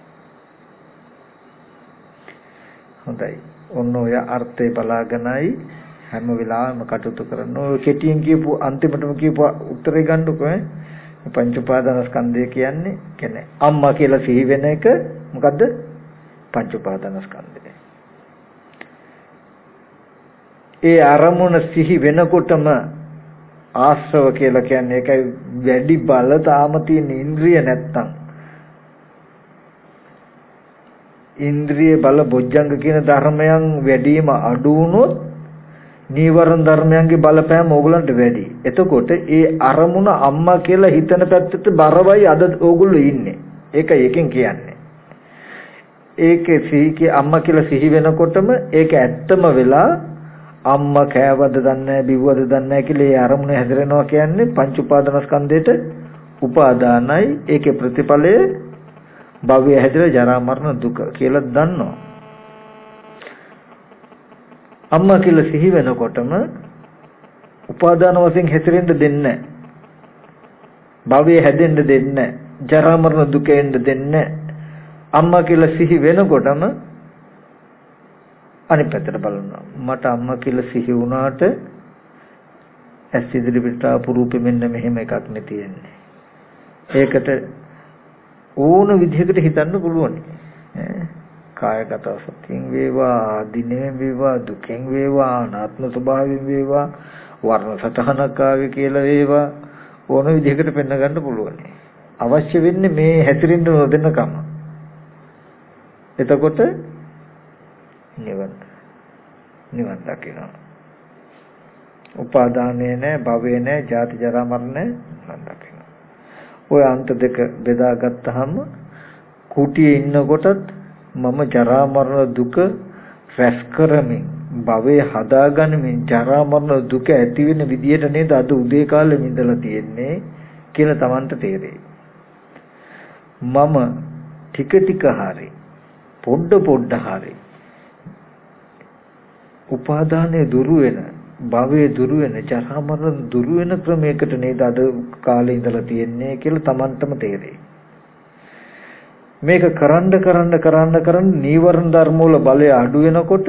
Speaker 1: හොඳයි. ඔන්න ඔය අර්ථය බලාගෙනයි හැම වෙලාවෙම කටයුතු කරන්න. ඔය කෙටියෙන් කියපු අන්තිමටම කියපු උත්තරේ ගන්නකො පංච උපාදානස්කන්ධය කියන්නේ අම්මා කියලා සිහි වෙන එක මොකද්ද? පංච උපාදානස්කන්ධය. ඒ අරමුණ සිහි වෙනකොටම ආශ්‍රව කියලා කියන්නේ ඒකයි වැඩි බල තාම තියෙන ඉන්ද්‍රිය නැත්තම් ඉන්ද්‍රිය බල බොජ්ජංග කියන ධර්මයන් වැඩිම අඩු වුණොත් නීවරණ ධර්මයන්ගේ බලපෑම ඕගලන්ට වැඩි. එතකොට ඒ අරමුණ අම්මා කියලා හිතන පැත්තට බරවයි අද ඕගොල්ලෝ ඉන්නේ. ඒකයි එකෙන් කියන්නේ. ඒකේ සිහි අම්මා කියලා සිහි වෙනකොටම ඒක ඇත්තම වෙලා අම්මා කෑවද දන්නේ නැහැ බිව්වද දන්නේ නැහැ කියලා ඒ අරමුණ හැදෙනවා කියන්නේ පංච උපාදානස්කන්ධයට උපාදානයි. ඒකේ ප්‍රතිඵලය භවය හැදෙලා ජරා මරණ දුක කියලා දන්නවා. අම්මා කියලා සිහි වෙනකොටම උපාදාන වශයෙන් හැසිරෙන්න දෙන්නේ නැහැ. භවය හැදෙන්න දෙන්නේ නැහැ. ජරා මරණ දුක එන්න දෙන්නේ නැහැ. අම්මා කියලා සිහි වෙනකොටම අනිත් පැත්තට බලනවා. මට අම්මා කියලා සිහි වුණාට ඇස් ඉදිරි පිට ආපු රූපෙ මෙන්න මෙහෙම එකක් නේ තියෙන්නේ. ඒකට ඕන විදිහකට හිතන්න පුළුවන්. කායගත සතියෙන් වේවා, දිනේ වේවා, දුකෙන් වේවා, අනාත්ම ස්වභාවයෙන් වේවා, වර්ණ සතහනක් ආවේ කියලා වේවා, ඕන විදිහකට පෙන්න ගන්න පුළුවන්. අවශ්‍ය වෙන්නේ මේ හැතිරෙන්න නොදෙනකම. එතකොට නිවන් දකිනවා. උපාදානයේ නැහැ, භවයේ නැහැ, ජාති ජරා මරණ නිවන් දකිනවා. ඔය අන්ත දෙක බෙදාගත්තාම කුටියේ ඉන්නකොටත් මම ජරා මරණ දුක රැස් කරමින් භවයේ හදාගනිමින් ජරා මරණ දුක ඇති වෙන විදියට නේද අද උදේ කාලේ ඉඳලා තියෙන්නේ කියලා Tamanට තේරෙයි. මම ටික ටික හරි පොඩ හරි උපාදානයේ දුරු වෙන භවයේ දුරු වෙන ජරා මරණ දුරු වෙන ක්‍රමයකට නේද අද කාලේ ඉඳලා තියෙන්නේ කියලා Tamanටම තේරෙයි. මේක කරන්න නීවරණ ධර්ම වල බලය අඩු වෙනකොට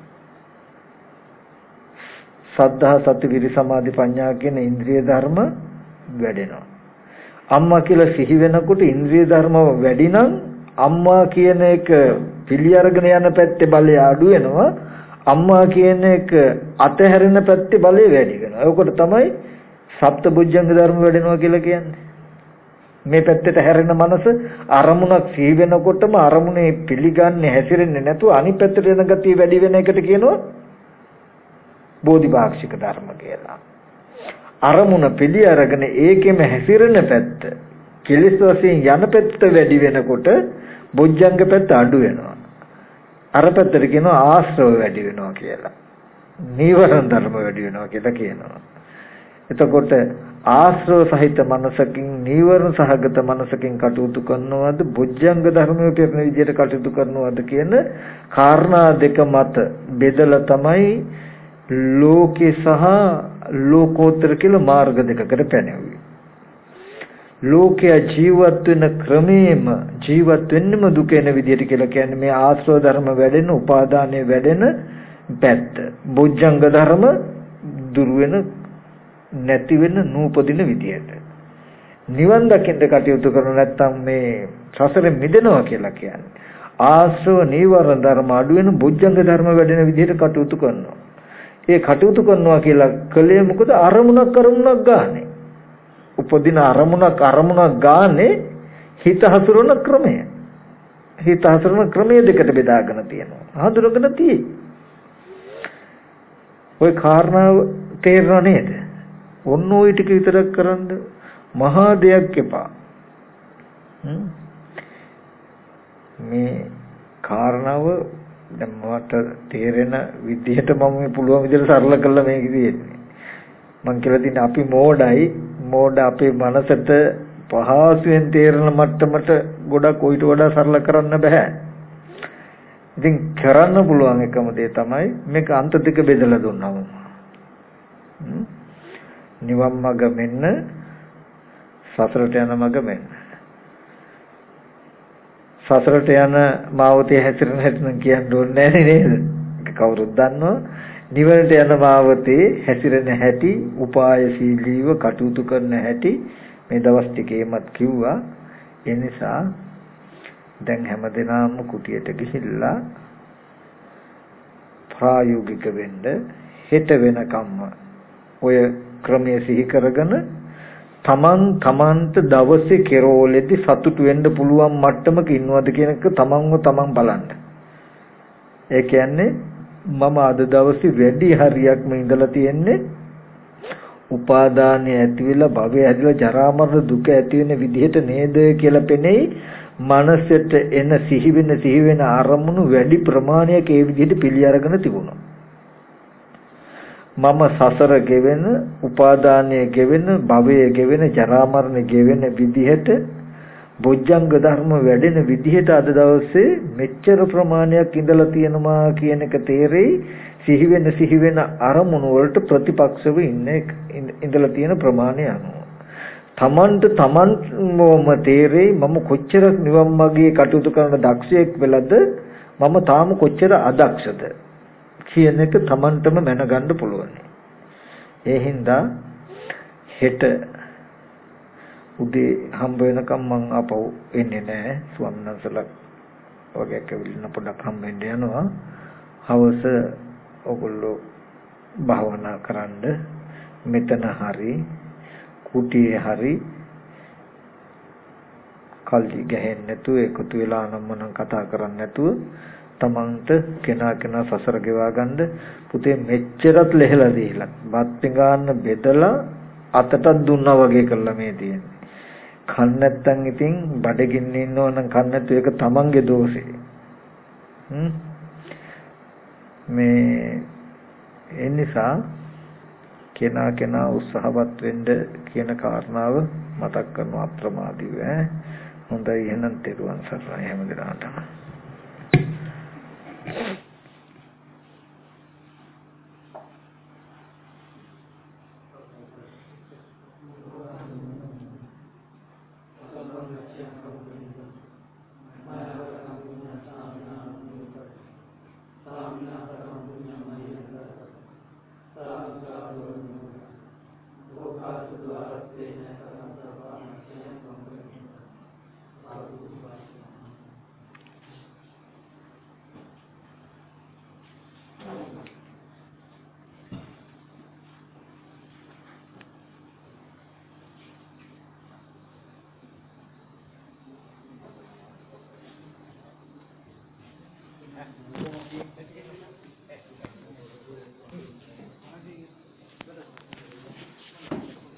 Speaker 1: සද්ධා සති විරි සමාධි ප්‍රඥා කියන ඉන්ද්‍රිය ධර්ම වැඩෙනවා. අම්මා කියලා සිහි වෙනකොට ඉන්ද්‍රිය ධර්ම වැඩි නම් අම්මා කියන එක පිළි අරගෙන යන පැත්තේ බලය අඩු වෙනවා. අම්මා කියන එක අතහැරෙන පැත්තේ බලය වැඩි වෙනවා. ඒකට තමයි සප්තබුද්ධංග ධර්ම වැඩෙනවා කියලා කියන්නේ. මේ පැත්තට හැරෙන මනස අරමුණක් සිහි වෙනකොටම අරමුණේ පිළිගන්නේ හැසිරෙන්නේ නැතුව අනිත් පැත්තට යන ගතිය වැඩි වෙන එකට කියනවා බෝධිපාක්ෂික ධර්ම කියලා. අරමුණ පිළි අරගෙන ඒකෙම හැසිරෙන පැත්ත කෙලෙස් වශයෙන් යන පැත්ත වැඩි වෙනකොට බොජ්ජංග පැත්ත අඩු වෙනවා. අර පැත්තට කියනවා ආශ්‍රව වැඩි වෙනවා කියලා. නීවරණ ධර්ම වැඩි වෙනවා කියලා කියනවා. එතකොට ආශ්‍රව සහිත මනසකින් නීවරණ සහගත මනසකින් කටයුතු කරනවද බොජ්ජංග ධර්මයේ පෙරණ විදියට කටයුතු කරනවද කියන කාරණා දෙක මත බෙදලා තමයි ලෝකේ සහ ලෝකෝත්තර කියලා මාර්ග දෙකකට පැනෙන්නේ. ලෝකයේ ජීවත් වෙන ක්‍රමේම ජීවත් වෙන්නම දුක එන විදියට කියලා කියන්නේ මේ ආශ්‍රව ධර්ම වැඩෙන උපාදානයේ වැඩෙන පැත්ත. බොජ්ජංග ධර්ම දුර වෙන නැති වෙන නූපදින විදියට. නිවන් දකින්න කටයුතු කරන නැත්නම් මේ සසරෙන් මිදෙනවා කියලා කියන්නේ. ආශ්‍රව නීවරණ ධර්ම අඩු වෙන බොජ්ජංග ධර්ම වැඩෙන විදියට කටයුතු කරනවා. ඒ කටයුතු කරනවා කියලා කලේ මොකද අරමුණක් ගානේ. උපදින අරමුණක් ගානේ හිත හසුරන ක්‍රමය. හිත හසුරන ක්‍රමය දෙකට බෙදාගෙන තියෙනවා. හඳුනගෙන තියෙයි. ওই කාරණාව තේරෙනව නේද? ඔන්න ওই ටික විතරක් කරන්න මහා දෙයක් එපා. මේ කාරණාව දැන් මට තේරෙන විදිහට මම මේ පුළුවන් විදිහට සරල කළා මේක කියන්නේ. මං කියලා තියෙන්නේ අපි මෝඩ අපේ මනසට පහසුවෙන් තේරෙන මට්ටමට ගොඩක් ඔයිට වඩා සරල කරන්න බෑ. ඉතින් කරන්න පුළුවන් එකම දේ තමයි මේක අන්ත දෙක බෙදලා දුන්නාම. නිවන් මඟ මෙන්න සසරට යන මඟ මෙන්න. සසරට යන මාවතේ හැසිරෙන හැටි නම් කියන්න ඕනේ නැහැ නේද? ඒක කවුරුත් දන්නවා. නිවනට යන මාවතේ හැසිරෙන හැටි, උපායශීලීව කටයුතු කරන හැටි මේ දවස් ටිකේමත් කිව්වා. ඒ නිසා දැන් හැමදෙනාම කුටියට ගිහිල්ලා ප්‍රායෝගික වෙන්න හෙට වෙනකම්ම ඔය ක්‍රමයේ සිහි කරගෙන තමන්ට දවසේ කෙරෝලෙදි සතුටු වෙන්න පුළුවන් මට්ටමක ඉන්නවද කියන එක තමන්ව තමන් බලන්න. ඒ කියන්නේ මම අද දවසේ වැඩි හරියක්ම ඉඳලා තියෙන්නේ උපාදානය ඇති වෙලා භවය ඇතිලා ජරා මරණ දුක ඇති වෙන විදිහට නේද කියලා පෙනෙයි. මනසට එන සිහි වෙන අරමුණු වැඩි ප්‍රමාණයක් ඒ විදිහට පිළි අරගෙන තිබුණා. මම සසර ගෙවෙන උපාදානයේ ගෙවෙන භවයේ ගෙවෙන ජරා මරණ ගෙවෙන විදිහට බොජ්ජංග ධර්ම වැඩෙන විදිහට අද දවසේ මෙච්චර ප්‍රමාණයක් ඉඳලා තියෙනවා කියන එක තේරෙයි. සිහි වෙන අරමුණු වලට ප්‍රතිපක්ෂව ඉඳලා තියෙන ප්‍රමාණය අනුව තමන්ම තේරෙයි මම කොච්චර නිවන් මාර්ගයේ කටයුතු කරන දක්ෂයෙක් වෙලද මම තාම කොච්චර අදක්ෂද කියන එක තමන්ටම මැනගන්න පුළුවන්. ඒ හින්දා හෙට උදේ හම්බ වෙනකම් මං ආපහු එන්නේ නැහැ. ස්වාමීන් වහන්සේලා වගේ කවිලින පොඩක් හම්බෙන්න යනවා. හවස ඔගොල්ලෝ භාවනා කරන්න මෙතන හරි කුටියේ හරි කල්ලි ගහෙන්නේ නැතුව එකතු වෙලා අනම්මනම් කතා කරන්නේ නැතුව තමන්ට කෙනා සසර ගෙවා ගන්න පුතේ මෙච්චරත් ලෙහෙලා දීලා බත් ගන්න බෙදලා අතටත් දුන්නා වගේ කරලා මේ තියෙන්නේ. කන්න නැත්තම් ඉතින් බඩගින්න ඉන්නව නම් කන්න නැතු ඒක තමන්ගේ දෝෂේ. මේ ඒ නිසා කෙනා උත්සාහවත් වෙන්න කියන කාරණාව මතක් කරන අප්‍රමාදීව හොඳයි එහෙනම් තෙරුවන් සරණයි හැමදෙනාටම.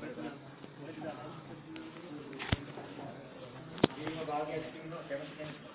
Speaker 2: භාගයක් තියෙනවා කැමති කෙනෙක්